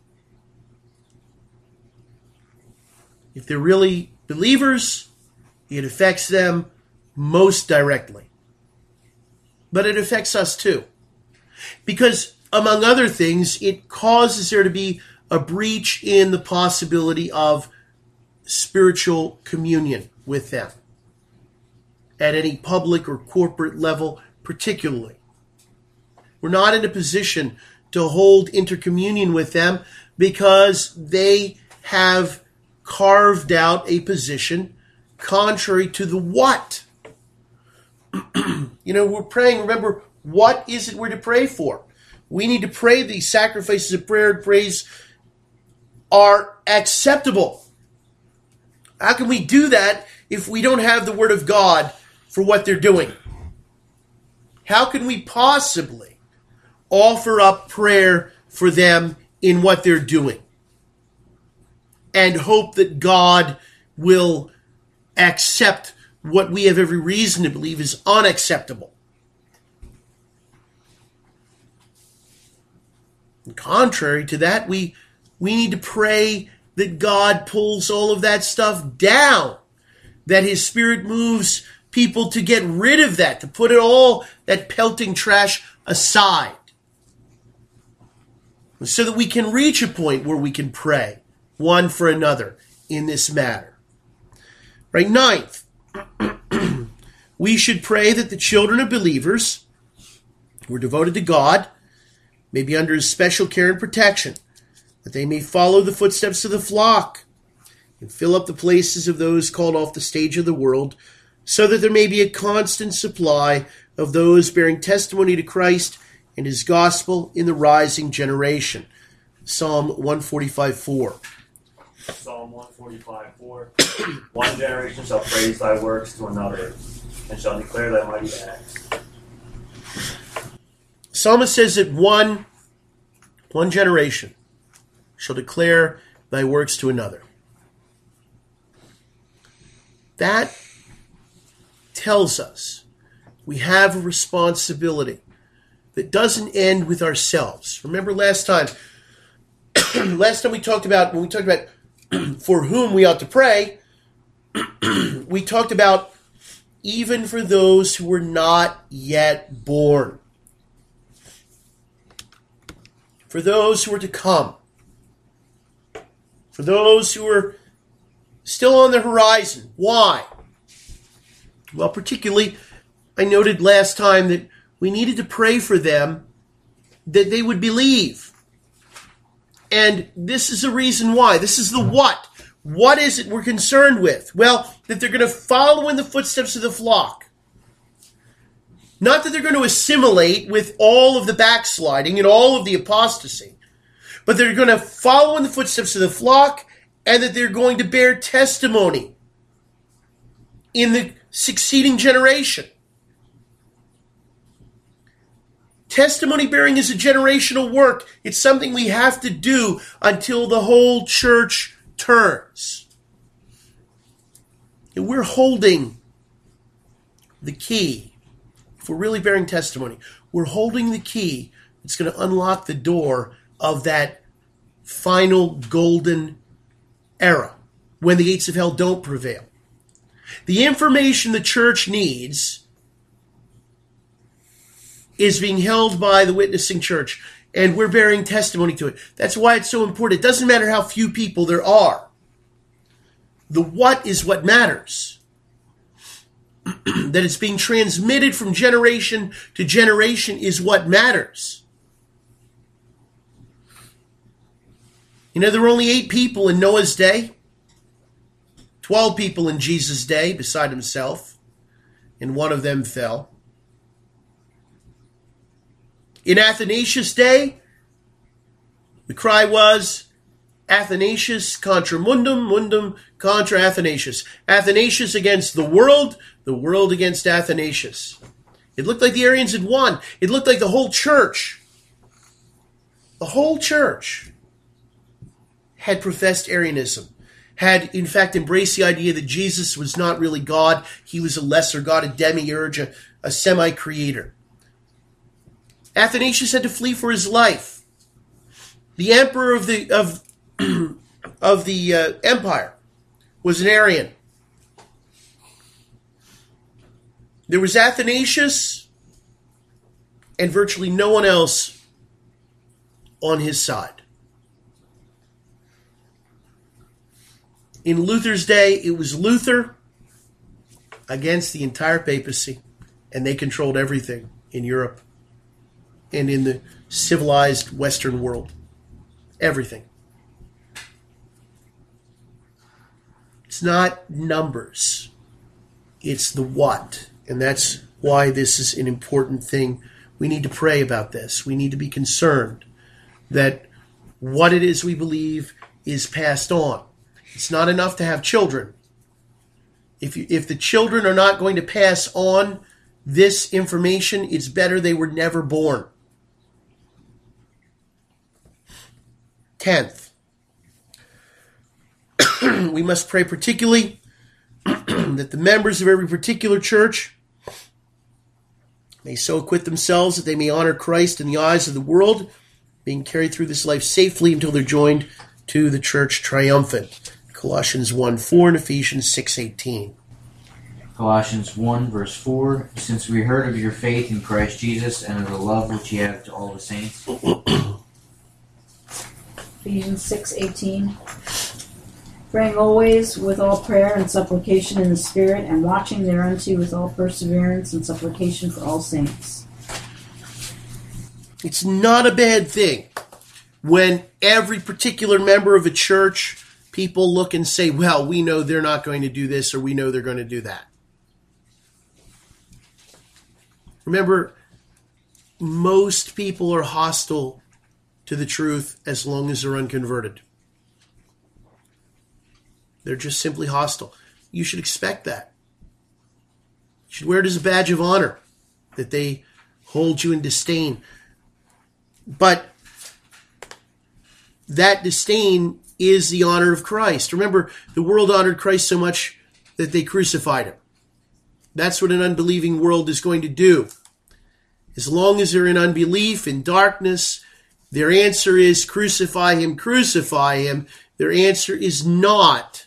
If they're really believers, it affects them most directly. But it affects us too. Because, among other things, it causes there to be a breach in the possibility of spiritual communion with them at any public or corporate level particularly. We're not in a position to hold intercommunion with them because they have carved out a position contrary to the what. We're praying. Remember, what is it we're to pray for? We need to pray these sacrifices of prayer and praise are acceptable. How can we do that if we don't have the Word of God for what they're doing? How can we possibly offer up prayer for them in what they're doing and hope that God will accept what we have every reason to believe is unacceptable? And contrary to that, we need to pray that God pulls all of that stuff down, that His Spirit moves people to get rid of that, to put it all, that pelting trash, aside, so that we can reach a point where we can pray one for another in this matter. Right, ninth, we should pray that the children of believers who are devoted to God may be under His special care and protection, that they may follow the footsteps of the flock and fill up the places of those called off the stage of the world, so that there may be a constant supply of those bearing testimony to Christ and His gospel in the rising generation. Psalm 145:4. Psalm 145:4. One generation shall praise thy works to another, and shall declare thy mighty acts. Psalmist says that one generation shall declare thy works to another. That tells us we have a responsibility that doesn't end with ourselves. Remember last time we talked about, when we talked about for whom we ought to pray, we talked about even for those who were not yet born. For those who are to come. For those who are still on the horizon. Why? Well, particularly, I noted last time that we needed to pray for them that they would believe. And this is the reason why. This is the what. What is it we're concerned with? Well, that they're going to follow in the footsteps of the flock. Not that they're going to assimilate with all of the backsliding and all of the apostasy, but they're going to follow in the footsteps of the flock, and that they're going to bear testimony in the succeeding generation. Testimony bearing is a generational work. It's something we have to do until the whole church turns. And we're holding the key. If we're really bearing testimony, we're holding the key that's going to unlock the door of that final golden era when the gates of hell don't prevail. The information the church needs is being held by the witnessing church, and we're bearing testimony to it. That's why it's so important. It doesn't matter how few people there are. The what is what matters. That it's being transmitted from generation to generation is what matters. You know, there were only 8 people in Noah's day, 12 people in Jesus' day beside himself, and one of them fell. In Athanasius' day, the cry was, Athanasius contra mundum, mundum contra Athanasius. Athanasius against the world against Athanasius. It looked like the Arians had won. It looked like the whole church had professed Arianism, had in fact embraced the idea that Jesus was not really God. He was a lesser God, a demiurge, a semi-creator. Athanasius had to flee for his life. The emperor of the empire was an Arian. There was Athanasius and virtually no one else on his side. In Luther's day, it was Luther against the entire papacy, and they controlled everything in Europe and in the civilized Western world. Everything. It's not numbers. It's the what. And that's why this is an important thing. We need to pray about this. We need to be concerned that what it is we believe is passed on. It's not enough to have children. If the children are not going to pass on this information, it's better they were never born. 10th, we must pray particularly that the members of every particular church may so acquit themselves that they may honor Christ in the eyes of the world, being carried through this life safely until they're joined to the church triumphant. Colossians 1:4 and Ephesians 6:18. Colossians 1, verse 4, since we heard of your faith in Christ Jesus and of the love which you have to all the saints. Ephesians 6:18. Praying always with all prayer and supplication in the Spirit, and watching thereunto with all perseverance and supplication for all saints. It's not a bad thing when every particular member of a church, people look and say, well, we know they're not going to do this, or we know they're going to do that. Remember, most people are hostile to the truth as long as they're unconverted. They're just simply hostile. You should expect that. You should wear it as a badge of honor that they hold you in disdain. But that disdain is the honor of Christ. Remember, the world honored Christ so much that they crucified him. That's what an unbelieving world is going to do. As long as they're in unbelief, in darkness, their answer is crucify him, crucify him. Their answer is not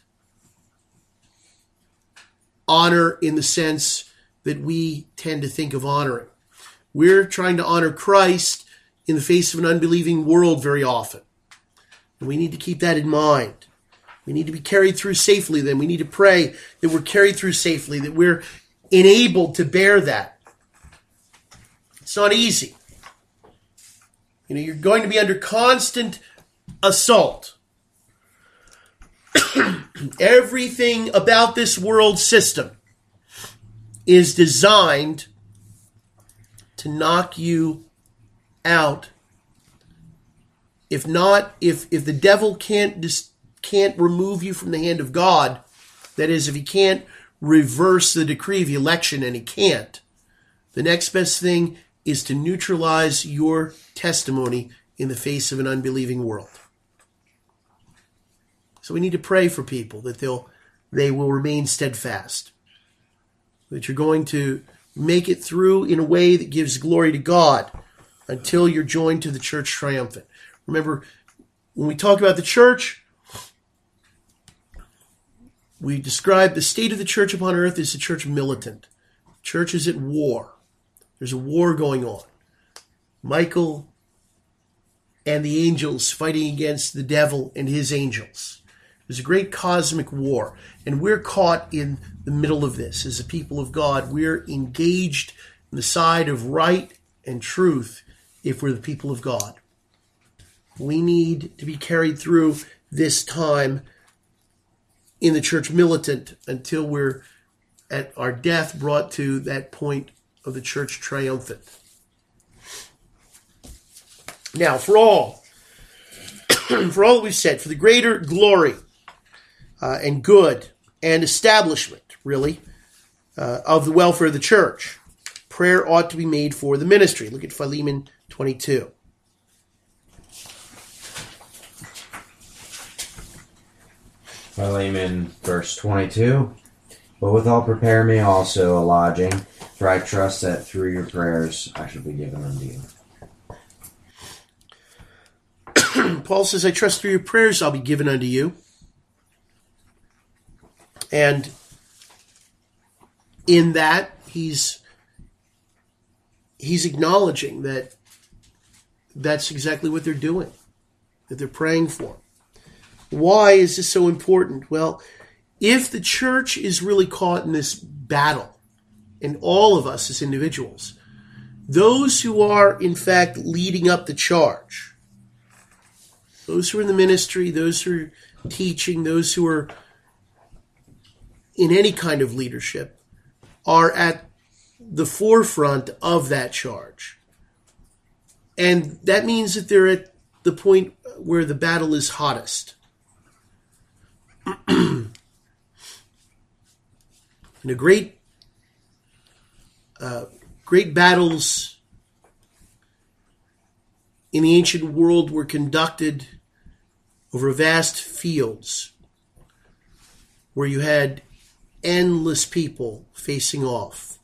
honor in the sense that we tend to think of honoring. We're trying to honor Christ in the face of an unbelieving world very often. And we need to keep that in mind. We need to be carried through safely then. We need to pray that we're carried through safely, that we're enabled to bear that. It's not easy. You're going to be under constant assault. Everything about this world system is designed to knock you out. If the devil can't remove you from the hand of God, that is, if he can't reverse the decree of election, and he can't, the next best thing is to neutralize your testimony in the face of an unbelieving world. So we need to pray for people that they will remain steadfast, that you're going to make it through in a way that gives glory to God until you're joined to the church triumphant. Remember, when we talk about the church, we describe the state of the church upon earth as the church militant. The church is at war. There's a war going on. Michael and the angels fighting against the devil and his angels. There's a great cosmic war, and we're caught in the middle of this. As a people of God, we're engaged on the side of right and truth if we're the people of God. We need to be carried through this time in the church militant until we're at our death brought to that point of the church triumphant. Now, for all that we've said, for the greater glory and good and establishment, really, of the welfare of the church, prayer ought to be made for the ministry. Look at Philemon 22. Philemon, verse 22. But withal prepare me also a lodging, for I trust that through your prayers I shall be given unto you. Paul says, I trust through your prayers I'll be given unto you. And in that, he's acknowledging that that's exactly what they're doing, that they're praying for. Why is this so important? Well, if the church is really caught in this battle, and all of us as individuals, those who are, in fact, leading up the charge, those who are in the ministry, those who are teaching, those who are in any kind of leadership, are at the forefront of that charge. And that means that they're at the point where the battle is hottest. And great battles in the ancient world were conducted over vast fields where you had endless people facing off.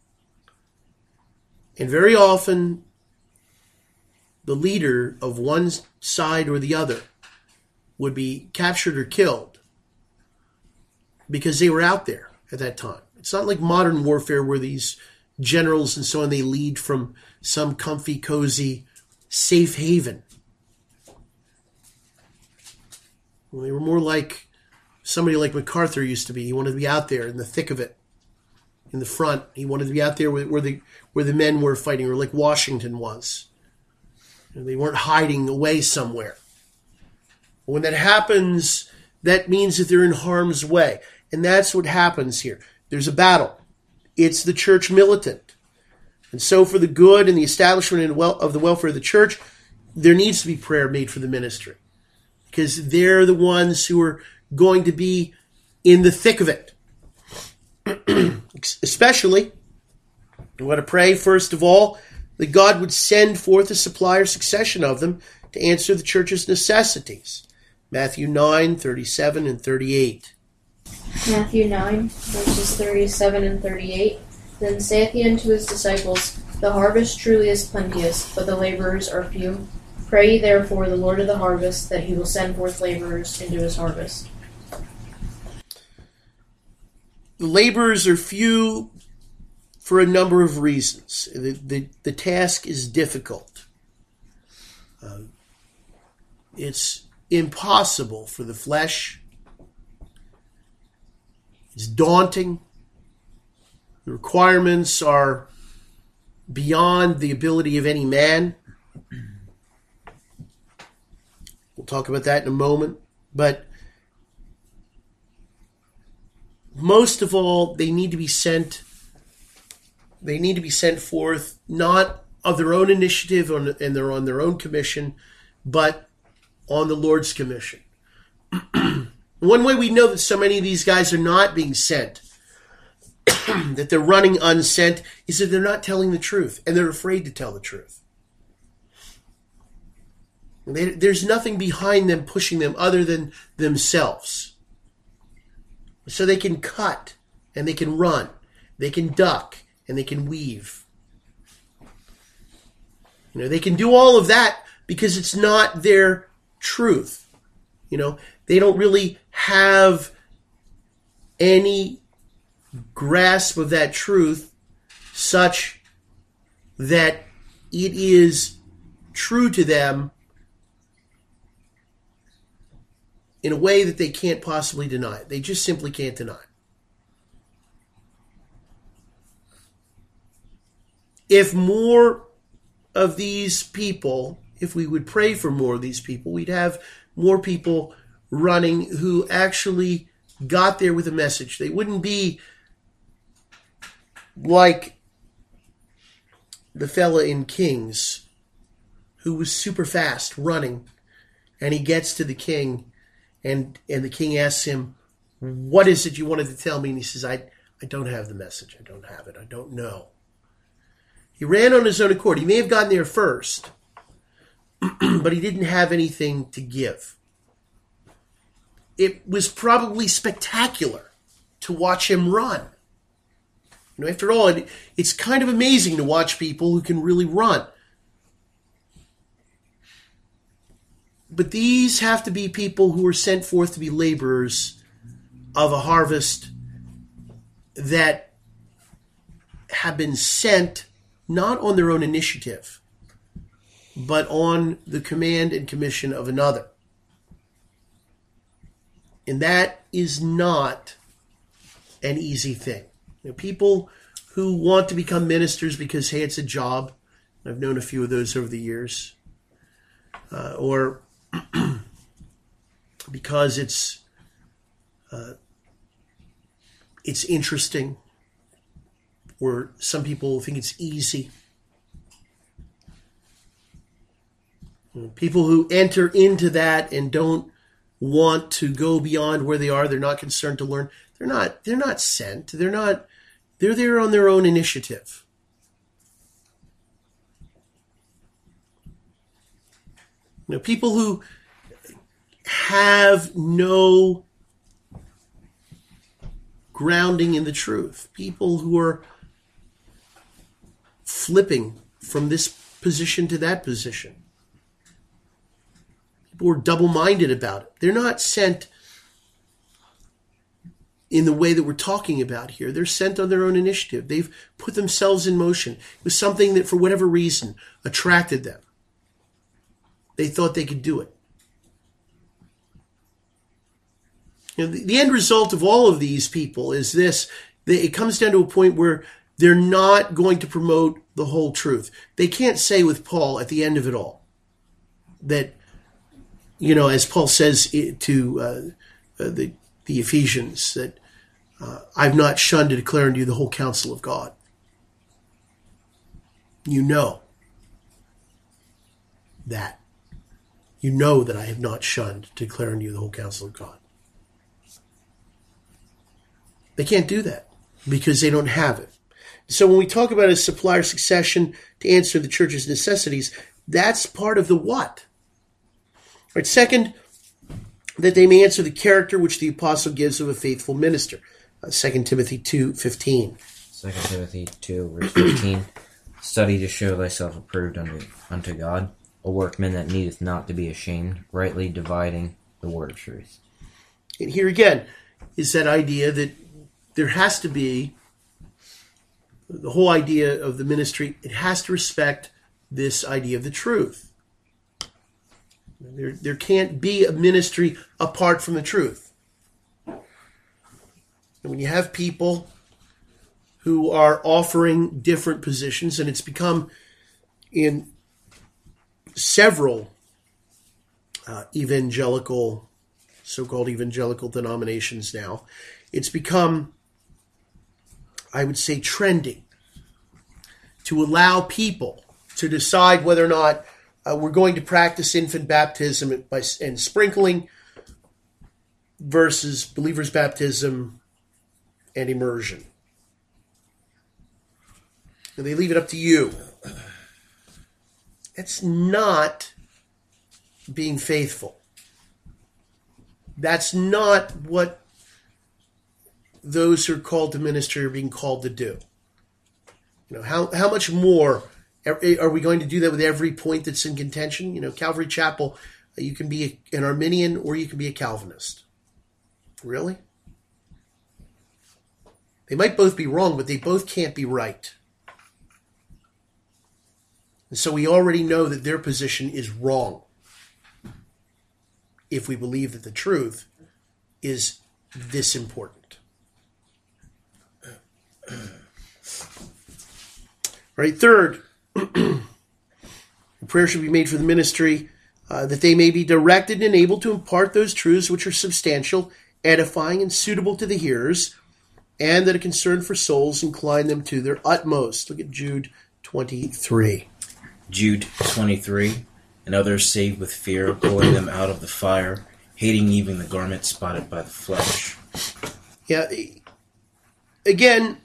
And very often, the leader of one side or the other would be captured or killed because they were out there at that time. It's not like modern warfare where these generals and so on, they lead from some comfy, cozy, safe haven. Well, they were more like somebody like MacArthur used to be. He wanted to be out there in the thick of it, in the front. He wanted to be out there where the men were fighting, or like Washington was. And they weren't hiding away somewhere. When that happens, that means that they're in harm's way. And that's what happens here. There's a battle. It's the church militant. And so for the good and the establishment of the welfare of the church, there needs to be prayer made for the ministry. Because they're the ones who are going to be in the thick of it. Especially, we want to pray, first of all, that God would send forth a supply or succession of them to answer the church's necessities. Matthew 9, 37 and 38. Matthew 9, verses 37 and 38. Then saith he unto his disciples, The harvest truly is plenteous, but the laborers are few. Pray ye therefore the Lord of the harvest, that he will send forth laborers into his harvest. The laborers are few for a number of reasons. The task is difficult. It's impossible for the flesh. It's daunting. The requirements are beyond the ability of any man. We'll talk about that in a moment. But most of all, they need to be sent. They need to be sent forth not of their own initiative and they're on their own commission, but on the Lord's commission. One way we know that so many of these guys are not being sent, that they're running unsent, is that they're not telling the truth, and they're afraid to tell the truth. There's nothing behind them pushing them other than themselves. So they can cut, and they can run, they can duck, and they can weave. They can do all of that because it's not their truth. They don't really have any grasp of that truth such that it is true to them in a way that they can't possibly deny it. They just simply can't deny it. If more of these people, if we would pray for more of these people, we'd have more people running who actually got there with a message. They wouldn't be like the fella in Kings who was super fast running, and he gets to the king, and the king asks him, "What is it you wanted to tell me?" And he says, I don't have the message. I don't have it. I don't know. He ran on his own accord. He may have gotten there first, but he didn't have anything to give. It was probably spectacular to watch him run. After all, it's kind of amazing to watch people who can really run. But these have to be people who are sent forth to be laborers of a harvest that have been sent not on their own initiative, but on the command and commission of another. And that is not an easy thing. People who want to become ministers because, hey, it's a job. I've known a few of those over the years. Or because it's interesting. Or some people think it's easy. People who enter into that and don't want to go beyond where they are, they're not concerned to learn. They're not sent. They're there on their own initiative. People who have no grounding in the truth. People who are flipping from this position to that position. People are double-minded about it. They're not sent in the way that we're talking about here. They're sent on their own initiative. They've put themselves in motion. It was something that, for whatever reason, attracted them. They thought they could do it. The end result of all of these people is this. It comes down to a point where they're not going to promote the whole truth. They can't say with Paul at the end of it all that, as Paul says to the Ephesians, that I've not shunned to declare unto you the whole counsel of God. You know that. You know that I have not shunned to declare unto you the whole counsel of God. They can't do that because they don't have it. So when we talk about a supplier succession to answer the church's necessities, that's part of the what. All right, second, that they may answer the character which the apostle gives of a faithful minister. 2 Timothy 2:15. 2 Timothy 2, verse 15. Study to show thyself approved unto God, a workman that needeth not to be ashamed, rightly dividing the word of truth. And here again is that idea that there has to be, the whole idea of the ministry, it has to respect this idea of the truth. There can't be a ministry apart from the truth. And when you have people who are offering different positions, and it's become in several evangelical, so-called evangelical denominations now, it's become, I would say, trendy to allow people to decide whether or not we're going to practice infant baptism and sprinkling versus believer's baptism and immersion. And they leave it up to you. That's not being faithful. That's not what those who are called to ministry are being called to do. You know, how much more are we going to do that with every point that's in contention? You know, Calvary Chapel, you can be an Arminian or you can be a Calvinist. Really? They might both be wrong, but they both can't be right. And so we already know that their position is wrong if we believe that the truth is this important. All right, third, prayer should be made for the ministry that they may be directed and able to impart those truths which are substantial, edifying, and suitable to the hearers, and that a concern for souls incline them to their utmost. Look at Jude 23. Jude 23, and others saved with fear, pulling them out of the fire, hating even the garment spotted by the flesh. Yeah, again,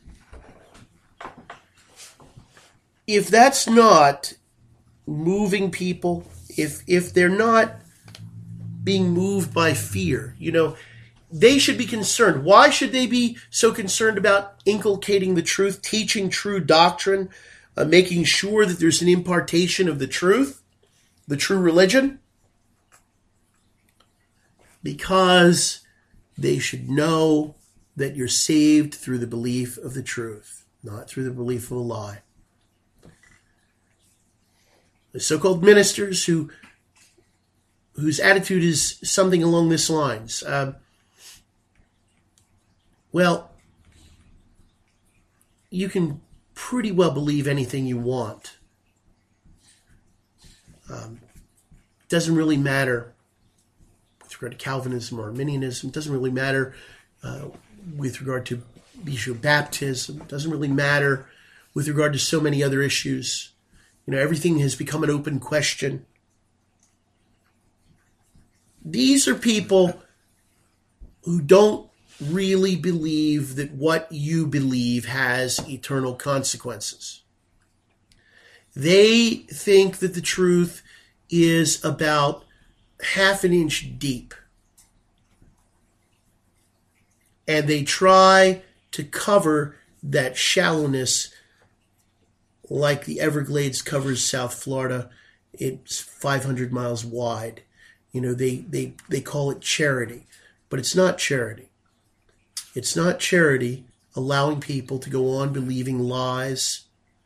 if that's not moving people, if they're not being moved by fear, you know, they should be concerned. Why should they be so concerned about inculcating the truth, teaching true doctrine, making sure that there's an impartation of the truth, the true religion? Because they should know that you're saved through the belief of the truth, not through the belief of a lie. The so-called ministers whose attitude is something along this lines. Well, you can pretty well believe anything you want. Doesn't really matter with regard to Calvinism or Arminianism. It doesn't really matter with regard to the issue of baptism. It doesn't really matter with regard to so many other issues. You know, everything has become an open question. These are people who don't really believe that what you believe has eternal consequences. They think that the truth is about half an inch deep. And they try to cover that shallowness like the Everglades covers South Florida. It's 500 miles wide. You know, they call it charity, but it's not charity. It's not charity allowing people to go on believing lies,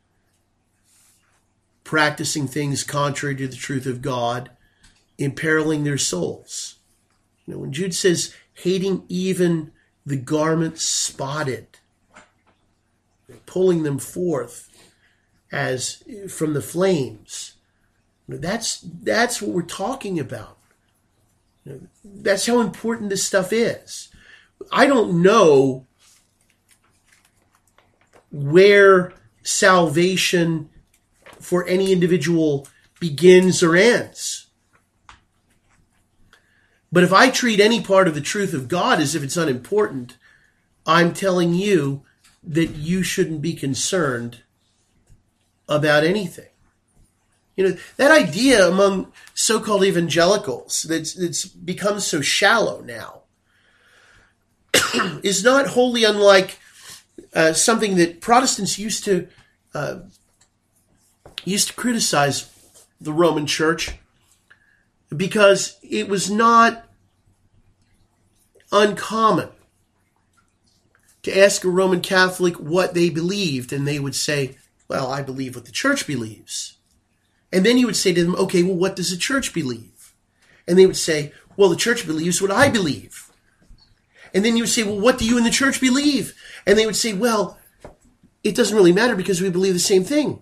practicing things contrary to the truth of God, imperiling their souls. You know, when Jude says hating even the garment spotted, pulling them forth as from the flames, you know, that's what we're talking about. You know, that's how important this stuff is. I don't know where salvation for any individual begins or ends. But if I treat any part of the truth of God as if it's unimportant, I'm telling you that you shouldn't be concerned about anything. You know, that idea among so-called evangelicals that's become so shallow now is not wholly unlike something that Protestants used to used to criticize the Roman Church because it was not uncommon to ask a Roman Catholic what they believed, and they would say, well, I believe what the church believes. And then you would say to them, okay, well, what does the church believe? And they would say, well, the church believes what I believe. And then you would say, well, what do you in the church believe? And they would say, well, it doesn't really matter because we believe the same thing.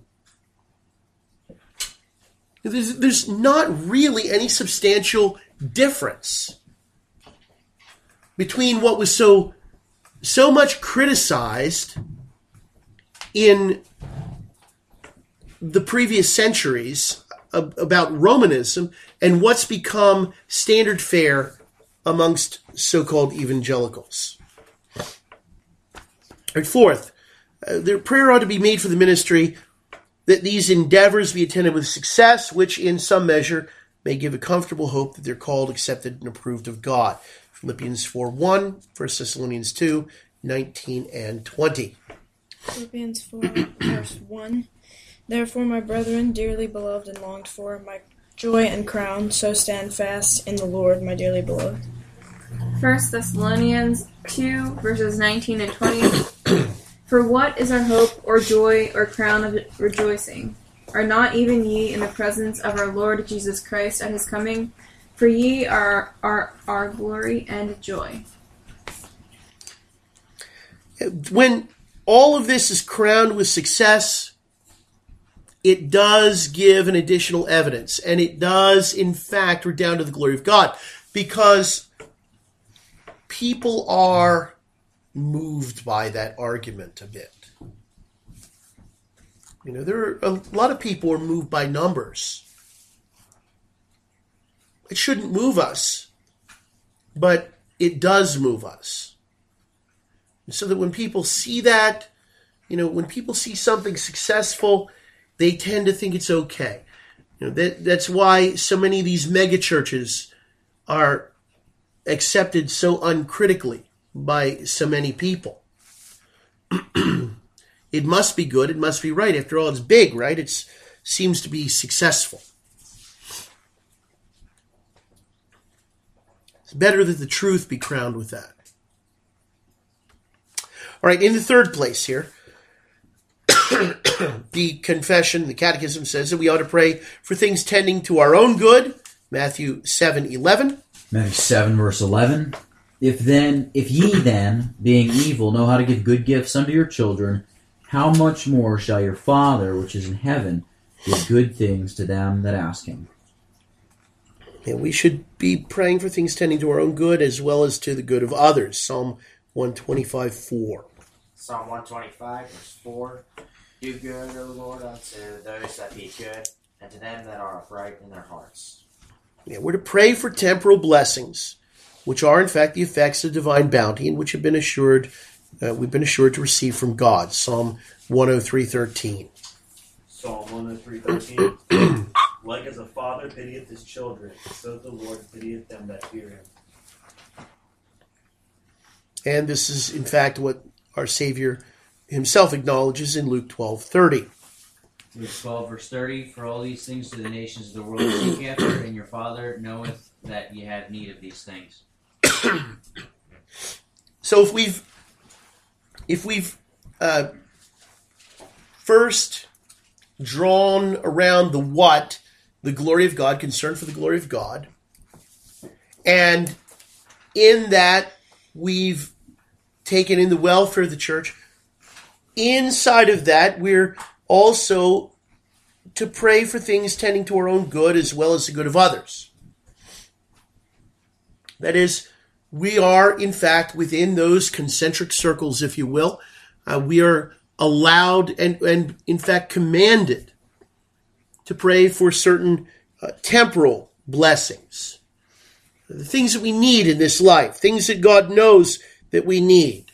There's not really any substantial difference between what was so much criticized in the previous centuries about Romanism and what's become standard fare amongst so-called evangelicals. All right, fourth, their prayer ought to be made for the ministry that these endeavors be attended with success, which in some measure may give a comfortable hope that they're called, accepted, and approved of God. Philippians 4:1, 1 Thessalonians 2:19 and 20. Philippians 4, verse 1. Therefore, my brethren, dearly beloved and longed for, my joy and crown, so stand fast in the Lord, my dearly beloved. 1 Thessalonians 2, verses 19 and 20. For what is our hope, or joy, or crown of rejoicing? Are not even ye in the presence of our Lord Jesus Christ at his coming? For ye are our glory and joy. When all of this is crowned with success, it does give an additional evidence, and it does, in fact, redound to the glory of God, because people are moved by that argument a bit. There are a lot of people who are moved by numbers. It shouldn't move us, but it does move us. And so that when people see that, when people see something successful, they tend to think it's okay. That's why so many of these mega churches are accepted so uncritically by so many people. It must be good. It must be right. After all, it's big, right? It seems to be successful. It's better that the truth be crowned with that. All right, in the third place here, the confession, the catechism says that we ought to pray for things tending to our own good. Matthew 7:11. Matthew 7, verse 11. If ye then, being evil, know how to give good gifts unto your children, how much more shall your Father, which is in heaven, give good things to them that ask him? And we should be praying for things tending to our own good as well as to the good of others. Psalm 125:4. Psalm 125, verse 4. Do good, O Lord, unto those that be good, and to them that are upright in their hearts. Yeah, we're to pray for temporal blessings, which are in fact the effects of divine bounty, and which have been assured, we've been assured to receive from God. Psalm 103:13. Psalm 103:13. Like as a father pitieth his children, so the Lord pitieth them that fear him. And this is in fact what our Savior himself acknowledges in Luke 12:30. Luke 12, verse 30. For all these things do the nations of the world seek after, and your Father knoweth that ye have need of these things. So if we've first drawn around the what, the glory of God, concern for the glory of God, and in that we've taken in the welfare of the church, inside of that we're also to pray for things tending to our own good as well as the good of others. That is, we are, in fact, within those concentric circles, if you will. We are allowed and in fact, commanded to pray for certain temporal blessings. The things that we need in this life, things that God knows that we need.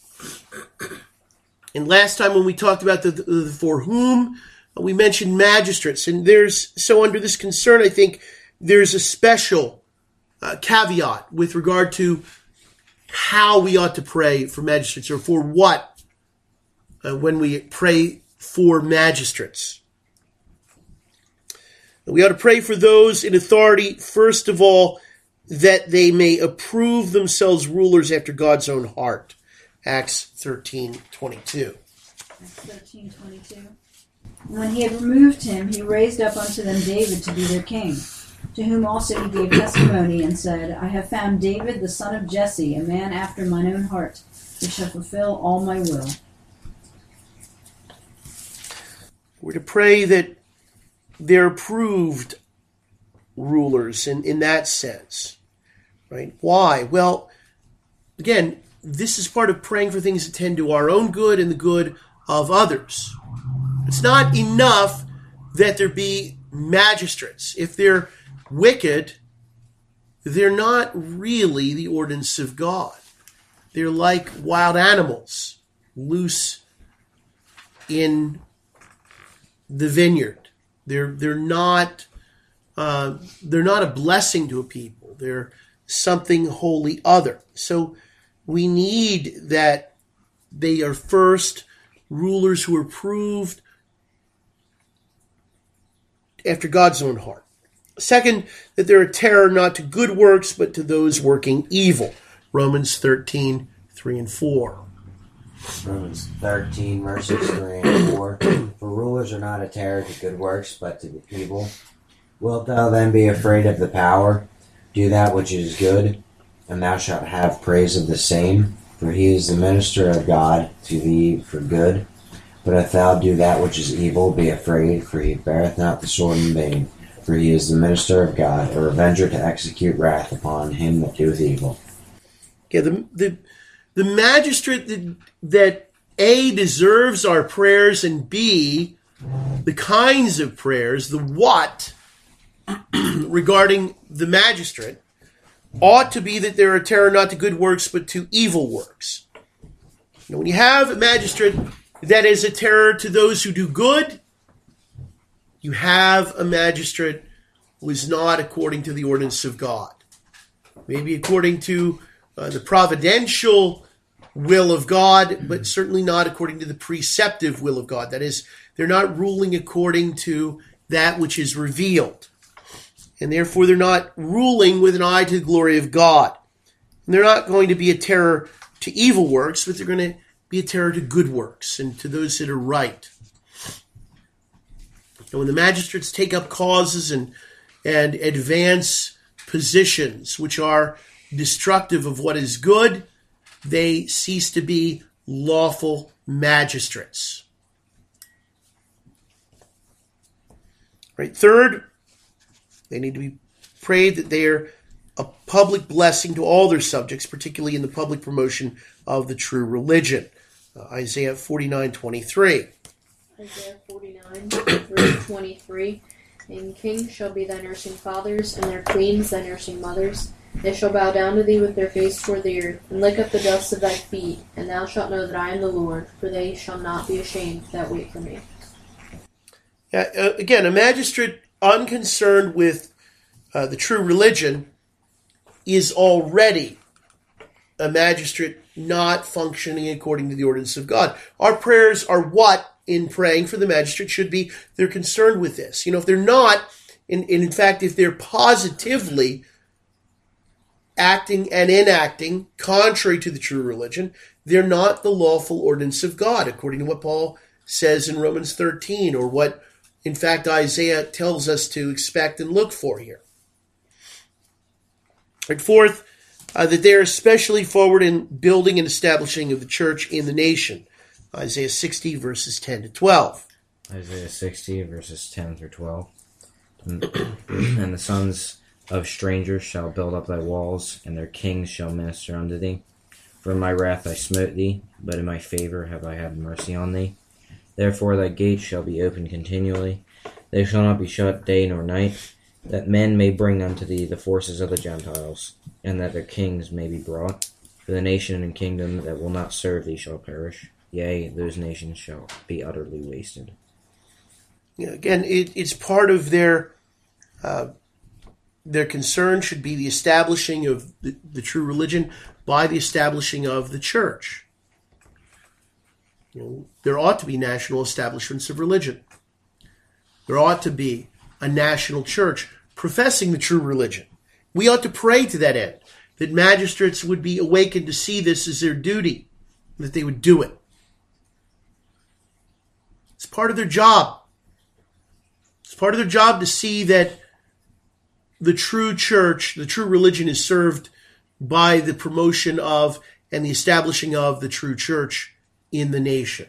And last time when we talked about the for whom, we mentioned magistrates. And under this concern, I think there's a special caveat with regard to how we ought to pray for magistrates, or for what when we pray for magistrates. We ought to pray for those in authority, first of all, that they may approve themselves rulers after God's own heart. Acts 13:22. Acts 13:22. When he had removed him, he raised up unto them David to be their king, to whom also he gave testimony and said, I have found David the son of Jesse, a man after mine own heart, who shall fulfill all my will. We're to pray that they're approved rulers in that sense, right? Why? Well, again, this is part of praying for things that tend to our own good and the good of others. It's not enough that there be magistrates. If they're wicked, they're not really the ordinance of God. They're like wild animals, loose in the vineyard. They're not a blessing to a people. They're something wholly other. So we need that they are first rulers who are proved after God's own heart. Second, that they're a terror not to good works, but to those working evil. Romans 13:3 and 4. Romans 13, verses 3 and 4. For rulers are not a terror to good works, but to the evil. Wilt thou then be afraid of the power? Do that which is good, and thou shalt have praise of the same. For he is the minister of God to thee for good. But if thou do that which is evil, be afraid, for he beareth not the sword in vain. For he is the minister of God, a revenger to execute wrath upon him that doeth evil. Yeah, the magistrate that A, deserves our prayers, and B, the kinds of prayers, the what, regarding the magistrate, ought to be that they're a terror not to good works, but to evil works. Now, when you have a magistrate that is a terror to those who do good, you have a magistrate who is not according to the ordinance of God. Maybe according to the providential will of God, but certainly not according to the preceptive will of God. That is, they're not ruling according to that which is revealed. And therefore, they're not ruling with an eye to the glory of God. And they're not going to be a terror to evil works, but they're going to be a terror to good works and to those that are right. And when the magistrates take up causes and advance positions which are destructive of what is good, they cease to be lawful magistrates. Right. Third, they need to be prayed that they are a public blessing to all their subjects, particularly in the public promotion of the true religion. Isaiah 49:23. Isaiah 49, verse 23. And kings shall be thy nursing fathers, and their queens thy nursing mothers. They shall bow down to thee with their face toward the earth, and lick up the dust of thy feet, and thou shalt know that I am the Lord, for they shall not be ashamed that wait for me. Again, a magistrate unconcerned with the true religion is already a magistrate not functioning according to the ordinance of God. Our prayers are what, in praying for the magistrate, should be they're concerned with this. If they're not, in fact, if they're positively acting and enacting contrary to the true religion, they're not the lawful ordinance of God, according to what Paul says in Romans 13, or what, in fact, Isaiah tells us to expect and look for here. And fourth, that they're especially forward in building and establishing of the church in the nation. Isaiah 60, verses 10 to 12. Isaiah 60, verses 10 through 12. And the sons of strangers shall build up thy walls, and their kings shall minister unto thee. For in my wrath I smote thee, but in my favor have I had mercy on thee. Therefore thy gates shall be open continually. They shall not be shut day nor night, that men may bring unto thee the forces of the Gentiles, and that their kings may be brought. For the nation and kingdom that will not serve thee shall perish. Yea, those nations shall be utterly wasted. Again, it's part of their concern should be the establishing of the true religion by the establishing of the church. There ought to be national establishments of religion. There ought to be a national church professing the true religion. We ought to pray to that end, that magistrates would be awakened to see this as their duty, and that they would do it. It's part of their job. It's part of their job to see that the true church, the true religion is served by the promotion of and the establishing of the true church in the nation.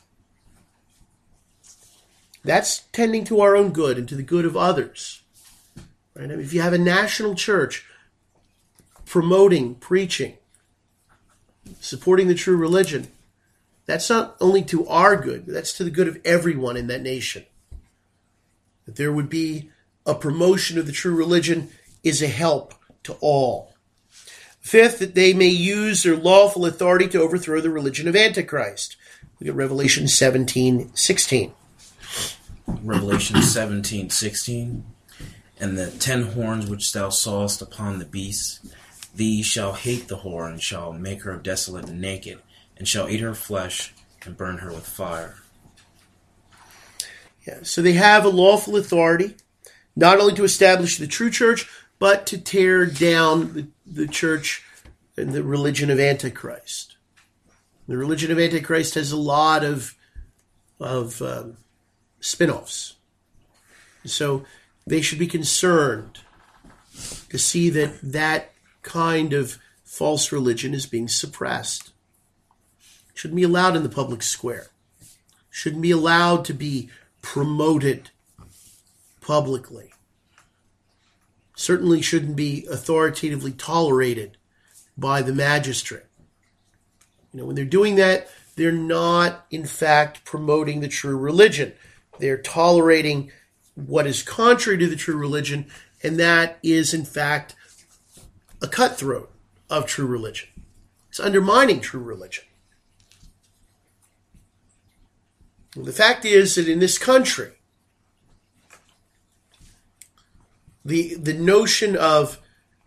That's tending to our own good and to the good of others. Right? I mean, if you have a national church promoting, preaching, supporting the true religion, that's not only to our good, but that's to the good of everyone in that nation. That there would be a promotion of the true religion is a help to all. Fifth, that they may use their lawful authority to overthrow the religion of Antichrist. Look at Revelation 17:16. Revelation 17:16. And the 10 horns which thou sawest upon the beast, these shall hate the whore, and shall make her desolate and naked, and shall eat her flesh, and burn her with fire. Yeah, so they have a lawful authority, not only to establish the true church, but to tear down the church and the religion of Antichrist. The religion of Antichrist has a lot of spin-offs. So they should be concerned to see that that kind of false religion is being suppressed. Shouldn't be allowed in the public square. Shouldn't be allowed to be promoted publicly. Certainly shouldn't be authoritatively tolerated by the magistrate. When they're doing that, they're not, in fact, promoting the true religion. They're tolerating what is contrary to the true religion, and that is, in fact, a cutthroat of true religion. It's undermining true religion. The fact is that in this country, the notion of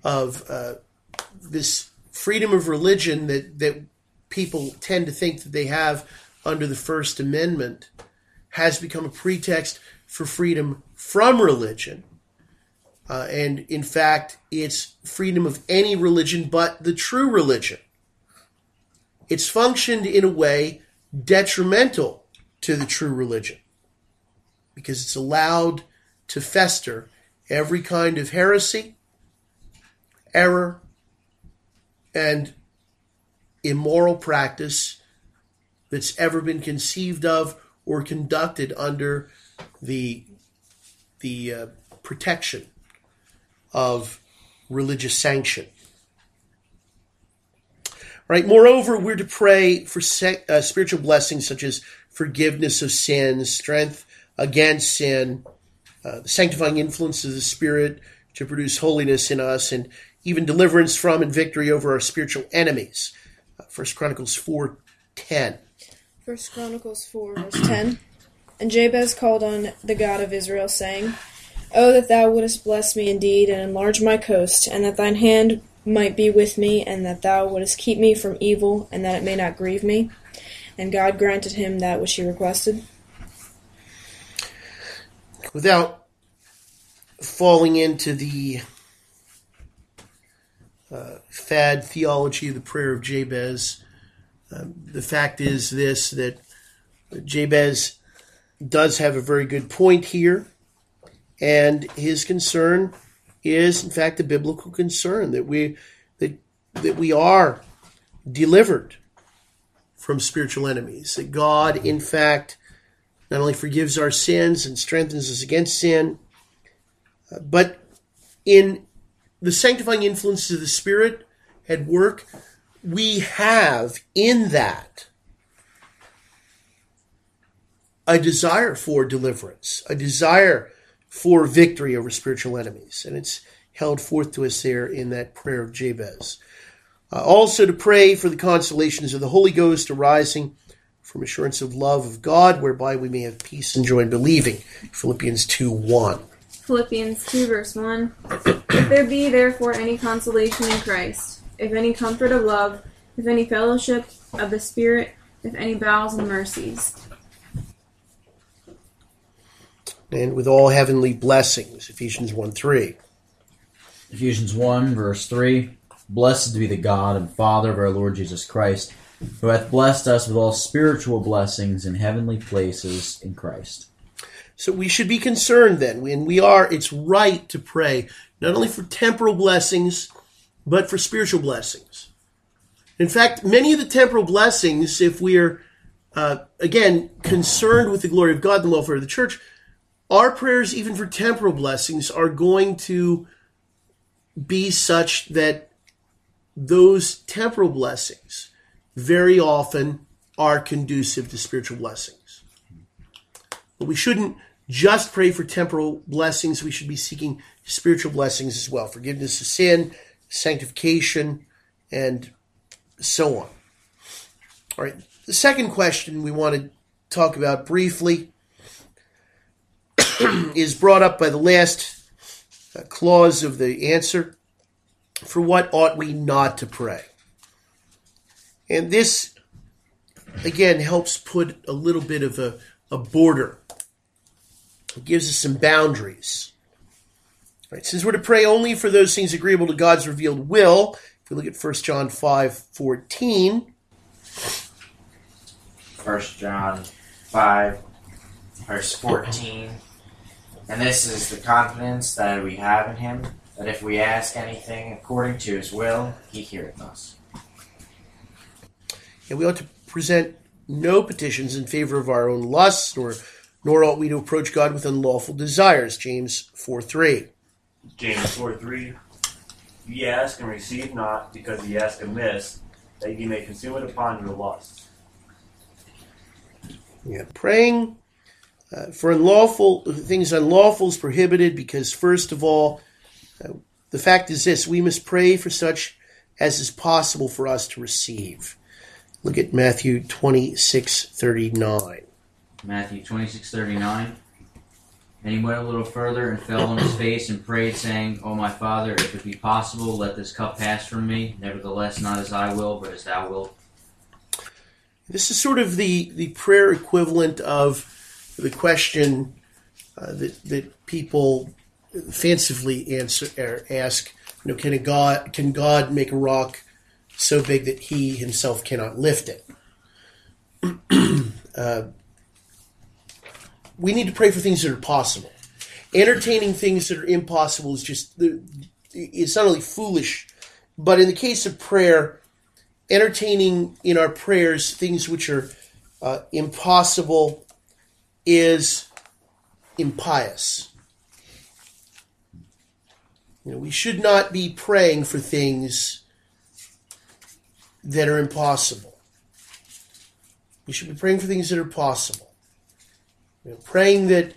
this freedom of religion that people tend to think that they have under the First Amendment has become a pretext for freedom from religion. And in fact, it's freedom of any religion but the true religion. It's functioned in a way detrimental to the true religion because it's allowed to fester every kind of heresy, error, and immoral practice that's ever been conceived of or conducted under the protection of religious sanction. Right. Moreover, we're to pray for spiritual blessings such as forgiveness of sins, strength against sin, the sanctifying influence of the Spirit to produce holiness in us, and even deliverance from and victory over our spiritual enemies. 1 Chronicles 4:10. 1 Chronicles 4, verse 10. And Jabez called on the God of Israel, saying, O that thou wouldest bless me indeed, and enlarge my coast, and that thine hand might be with me, and that thou wouldest keep me from evil, and that it may not grieve me. And God granted him that which he requested. Without falling into the fad theology of the prayer of Jabez, the fact is this, that Jabez does have a very good point here, and his concern is, in fact, a biblical concern, that we are delivered from spiritual enemies, that God, in fact, not only forgives our sins and strengthens us against sin, but in the sanctifying influences of the Spirit at work, we have in that a desire for deliverance, a desire for victory over spiritual enemies. And it's held forth to us there in that prayer of Jabez. Also to pray for the consolations of the Holy Ghost arising from assurance of love of God, whereby we may have peace and joy in believing. Philippians 2:1. Philippians 2, verse 1. If there be therefore any consolation in Christ, if any comfort of love, if any fellowship of the Spirit, if any bowels and mercies. and with all heavenly blessings. Ephesians 1:3. Ephesians 1, verse 3. Blessed be the God and Father of our Lord Jesus Christ, who hath blessed us with all spiritual blessings in heavenly places in Christ. So we should be concerned then, when we are, it's right to pray, not only for temporal blessings, but for spiritual blessings. In fact, many of the temporal blessings, if we are, again, concerned with the glory of God and the welfare of the church, our prayers, even for temporal blessings, are going to be such that those temporal blessings very often are conducive to spiritual blessings. But we shouldn't just pray for temporal blessings. We should be seeking spiritual blessings as well. Forgiveness of sin, sanctification, and so on. All right. The second question we want to talk about briefly is brought up by the last clause of the answer. For what ought we not to pray? And this, again, helps put a little bit of a border. It gives us some boundaries. All right, since we're to pray only for those things agreeable to God's revealed will, if we look at 1 John 5:14. 1 John 5, verse 14. And this is the confidence that we have in him, that if we ask anything according to his will, he heareth us. And we ought to present no petitions in favor of our own lusts, nor ought we to approach God with unlawful desires. James 4:3. James 4:3. Ye ask and receive not, because ye ask amiss, that ye may consume it upon your lusts. Yeah, praying for unlawful things unlawful is prohibited because, first of all, the fact is this: we must pray for such as is possible for us to receive. Look at Matthew 26:39. Matthew 26:39. And he went a little further and fell on his face and prayed, saying, O my Father, if it be possible, let this cup pass from me. Nevertheless, not as I will, but as thou wilt. This is sort of the prayer equivalent of the question that people fancifully ask. You know, can God make a rock so big that he himself cannot lift it? We need to pray for things that are possible. Entertaining things that are impossible is it's not only foolish, but in the case of prayer, entertaining in our prayers things which are impossible is impious. You know, we should not be praying for things that are impossible. We should be praying for things that are possible. You know, praying that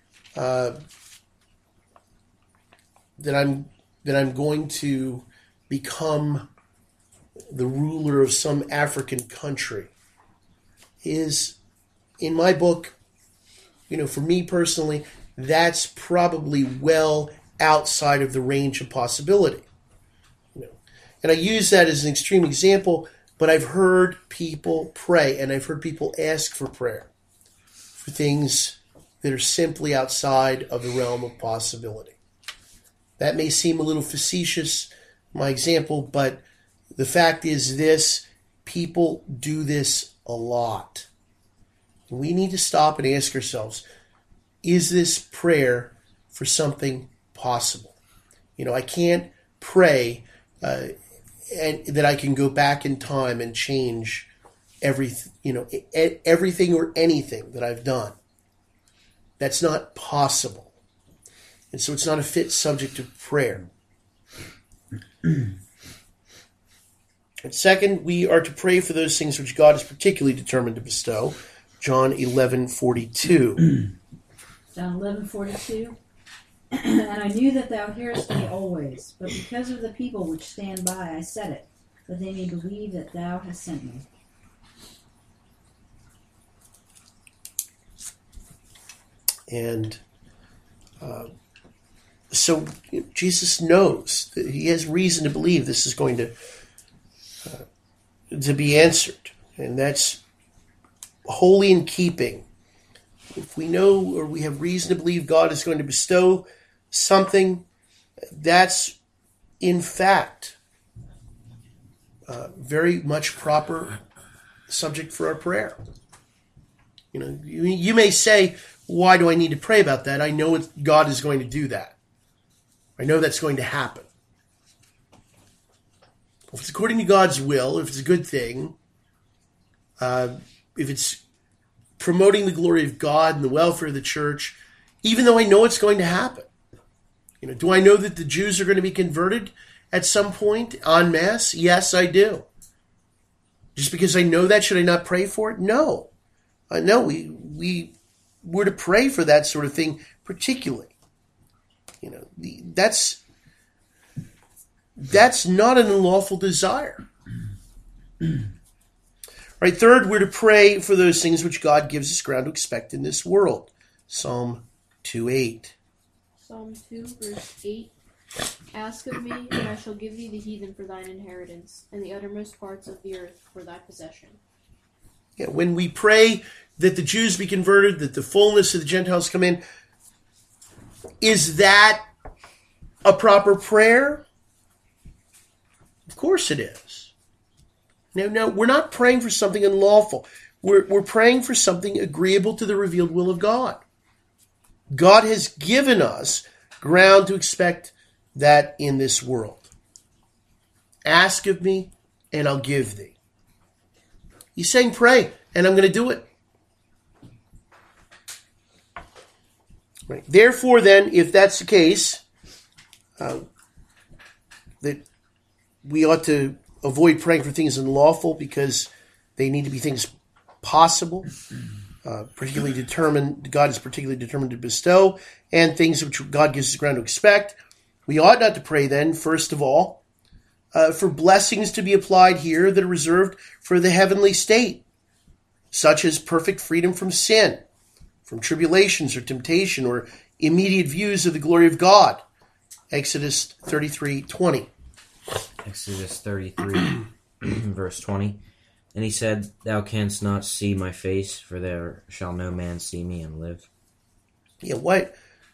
I'm going to become the ruler of some African country is, in my book, you know, for me personally, that's probably well outside of the range of possibility. You know, and I use that as an extreme example, but I've heard people pray and I've heard people ask for prayer for things that are simply outside of the realm of possibility. That may seem a little facetious, my example, but the fact is this: people do this a lot. We need to stop and ask ourselves, is this prayer for something possible? You know, I can't pray and that I can go back in time and change everything or anything that I've done. That's not possible. And so it's not a fit subject of prayer. And second, we are to pray for those things which God is particularly determined to bestow. John 11:42. John 11:42. And I knew that thou hearest me always, but because of the people which stand by, I said it, that they may believe that thou hast sent me. And so Jesus knows that he has reason to believe this is going to be answered. And that's wholly in keeping if we know or we have reason to believe God is going to bestow something, that's in fact very much proper subject for our prayer. You may say, why do I need to pray about that? I know God is going to do that. I know that's going to happen. If it's according to God's will, if it's a good thing, if it's promoting the glory of God and the welfare of the church, even though I know it's going to happen. Do I know that the Jews are going to be converted at some point en masse? Yes, I do. Just because I know that, should I not pray for it? No. No, we were to pray for that sort of thing particularly. That's not an unlawful desire. Right, third, we're to pray for those things which God gives us ground to expect in this world. Psalm 2:8. Psalm 2, verse 8. Ask of me, and I shall give thee the heathen for thine inheritance, and the uttermost parts of the earth for thy possession. Yeah, when we pray that the Jews be converted, that the fullness of the Gentiles come in, is that a proper prayer? Of course it is. No, we're not praying for something unlawful. We're praying for something agreeable to the revealed will of God. God has given us ground to expect that in this world. Ask of me, and I'll give thee. He's saying pray, and I'm going to do it. Right. Therefore, then, if that's the case, that we ought to avoid praying for things unlawful because they need to be things possible, particularly determined. God is particularly determined to bestow, and things which God gives us ground to expect. We ought not to pray then, first of all, for blessings to be applied here that are reserved for the heavenly state, such as perfect freedom from sin, from tribulations or temptation or immediate views of the glory of God. Exodus 33:20. Exodus 33, verse 20. And he said, Thou canst not see my face, for there shall no man see me and live. Yeah, what?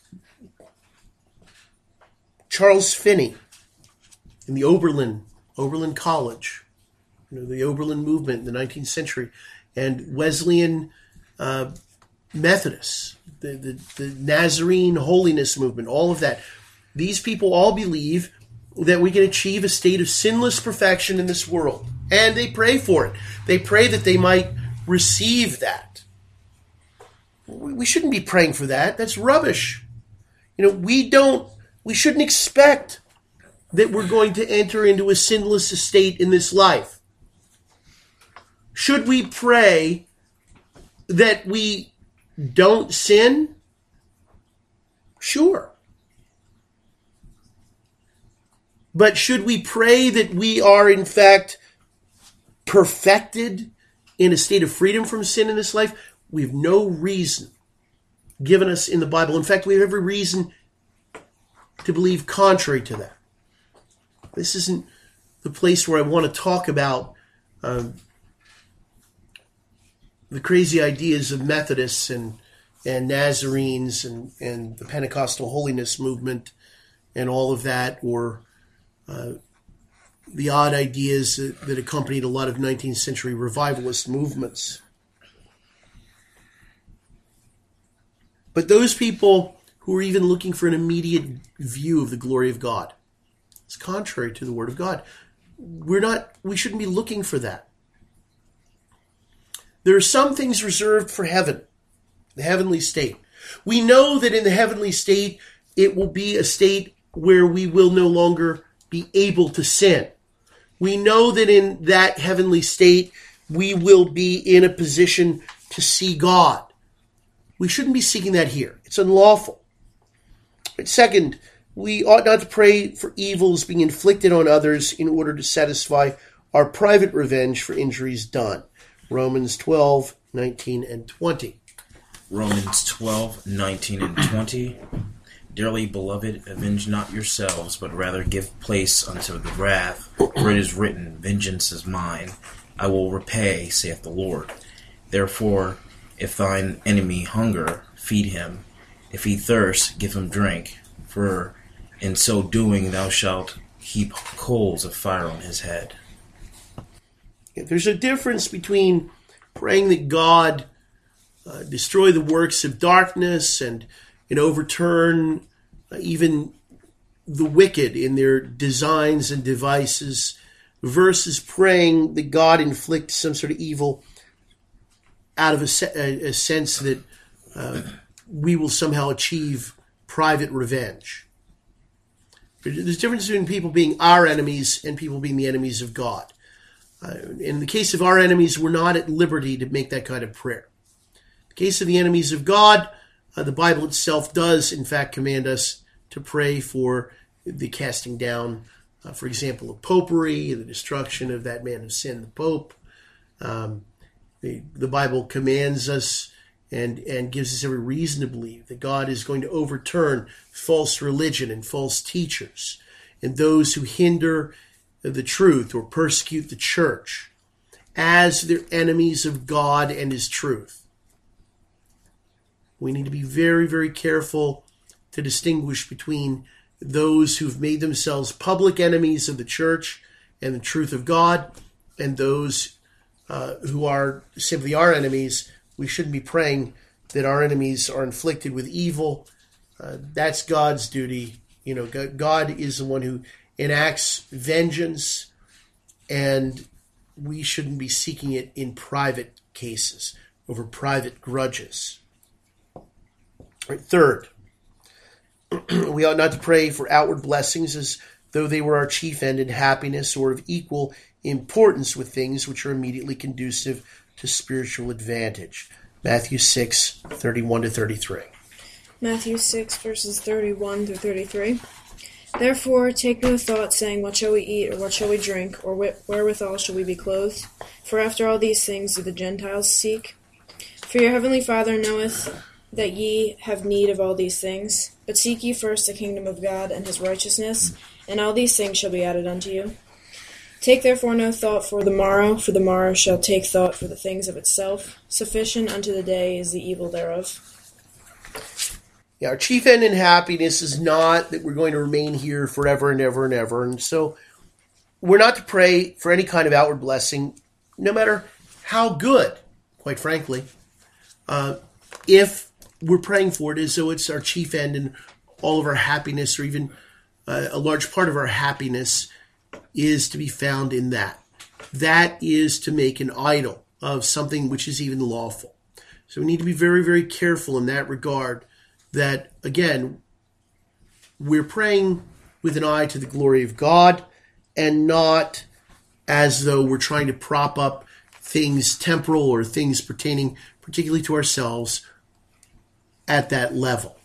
Charles Finney in the Oberlin College, the Oberlin movement in the 19th century, and Wesleyan Methodists, the Nazarene holiness movement, all of that. These people all believe that we can achieve a state of sinless perfection in this world. And they pray for it. They pray that they might receive that. We shouldn't be praying for that. That's rubbish. We shouldn't expect that we're going to enter into a sinless estate in this life. Should we pray that we don't sin? Sure. But should we pray that we are in fact perfected in a state of freedom from sin in this life? We have no reason given us in the Bible. In fact, we have every reason to believe contrary to that. This isn't the place where I want to talk about the crazy ideas of Methodists and Nazarenes and the Pentecostal holiness movement and all of that, or the odd ideas that accompanied a lot of 19th century revivalist movements. But those people who are even looking for an immediate view of the glory of God, it's contrary to the Word of God. We shouldn't be looking for that. There are some things reserved for heaven, the heavenly state. We know that in the heavenly state, it will be a state where we will no longer be able to sin. We know that in that heavenly state, we will be in a position to see God. We shouldn't be seeking that here. It's unlawful. But second, we ought not to pray for evils being inflicted on others in order to satisfy our private revenge for injuries done. Romans 12, 19, and 20. Romans 12, 19, and 20. Dearly beloved, avenge not yourselves, but rather give place unto the wrath. For it is written, Vengeance is mine, I will repay, saith the Lord. Therefore, If thine enemy hunger, feed him. If he thirst, give him drink. For in so doing thou shalt heap coals of fire on his head. There's a difference between praying that God destroy the works of darkness and overturn even the wicked in their designs and devices, versus praying that God inflict some sort of evil out of a sense that we will somehow achieve private revenge. There's a difference between people being our enemies and people being the enemies of God. In the case of our enemies, we're not at liberty to make that kind of prayer. In the case of the enemies of God, the Bible itself does, in fact, command us to pray for the casting down, for example, of popery, the destruction of that man of sin, the Pope. The Bible commands us and gives us every reason to believe that God is going to overturn false religion and false teachers and those who hinder the truth or persecute the church as their enemies of God and his truth. We need to be very, very careful to distinguish between those who've made themselves public enemies of the church and the truth of God and those who are simply our enemies. We shouldn't be praying that our enemies are inflicted with evil. That's God's duty. God is the one who enacts vengeance, and we shouldn't be seeking it in private cases, over private grudges. Right, third, we ought not to pray for outward blessings as though they were our chief end in happiness or of equal importance with things which are immediately conducive to spiritual advantage. Matthew 6, 31-33. Matthew 6, verses 31 through 33. Therefore take no thought, saying, what shall we eat, or what shall we drink, or wherewithal shall we be clothed? For after all these things do the Gentiles seek. For your heavenly Father knoweth that ye have need of all these things. But seek ye first the kingdom of God and his righteousness, and all these things shall be added unto you. Take therefore no thought for the morrow shall take thought for the things of itself. Sufficient unto the day is the evil thereof. Yeah, our chief end in happiness is not that we're going to remain here forever and ever and ever. And so we're not to pray for any kind of outward blessing, no matter how good, quite frankly, if we're praying for it as though it's our chief end and all of our happiness, or even a large part of our happiness is to be found in that. That is to make an idol of something which is even lawful. So we need to be very, very careful in that regard that, again, we're praying with an eye to the glory of God and not as though we're trying to prop up things temporal or things pertaining particularly to ourselves at that level.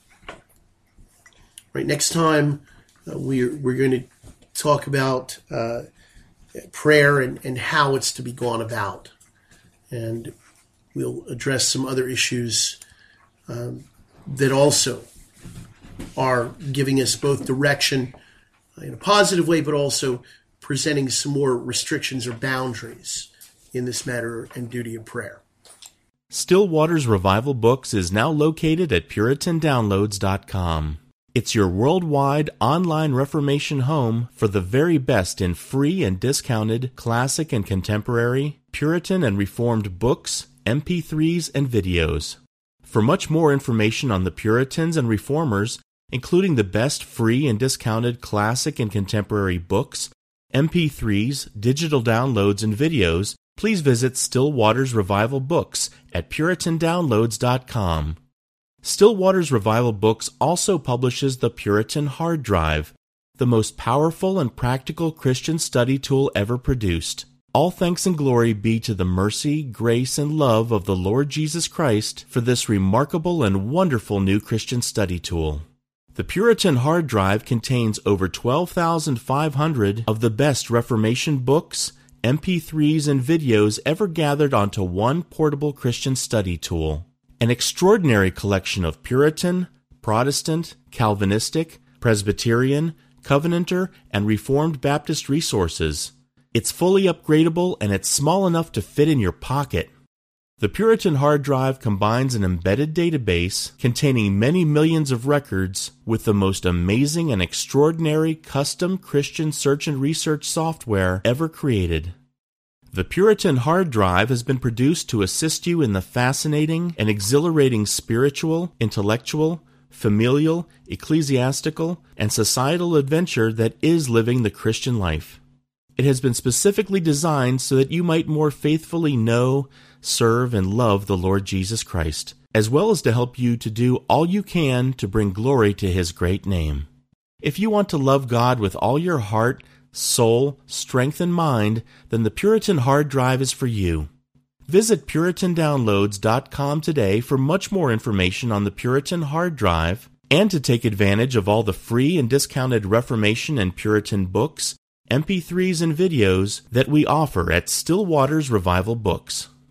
Right, next time we're going to talk about prayer and how it's to be gone about. And we'll address some other issues that also are giving us both direction in a positive way, but also presenting some more restrictions or boundaries in this matter and duty of prayer. Still Waters Revival Books is now located at PuritanDownloads.com. It's your worldwide online Reformation home for the very best in free and discounted classic and contemporary, Puritan and Reformed books, MP3s, and videos. For much more information on the Puritans and Reformers, including the best free and discounted classic and contemporary books, MP3s, digital downloads, and videos, please visit Still Waters Revival Books at PuritanDownloads.com. Still Waters Revival Books also publishes the Puritan Hard Drive, the most powerful and practical Christian study tool ever produced. All thanks and glory be to the mercy, grace, and love of the Lord Jesus Christ for this remarkable and wonderful new Christian study tool. The Puritan Hard Drive contains over 12,500 of the best Reformation books, MP3s, and videos ever gathered onto one portable Christian study tool. An extraordinary collection of Puritan, Protestant, Calvinistic, Presbyterian, Covenanter, and Reformed Baptist resources. It's fully upgradable and it's small enough to fit in your pocket. The Puritan hard drive combines an embedded database containing many millions of records with the most amazing and extraordinary custom Christian search and research software ever created. The Puritan hard drive has been produced to assist you in the fascinating and exhilarating spiritual, intellectual, familial, ecclesiastical, and societal adventure that is living the Christian life. It has been specifically designed so that you might more faithfully know, serve, and love the Lord Jesus Christ, as well as to help you to do all you can to bring glory to His great name. If you want to love God with all your heart, soul, strength, and mind, then the Puritan hard drive is for you. Visit PuritanDownloads.com today for much more information on the Puritan hard drive and to take advantage of all the free and discounted Reformation and Puritan books, MP3s, and videos that we offer at Still Waters Revival Books.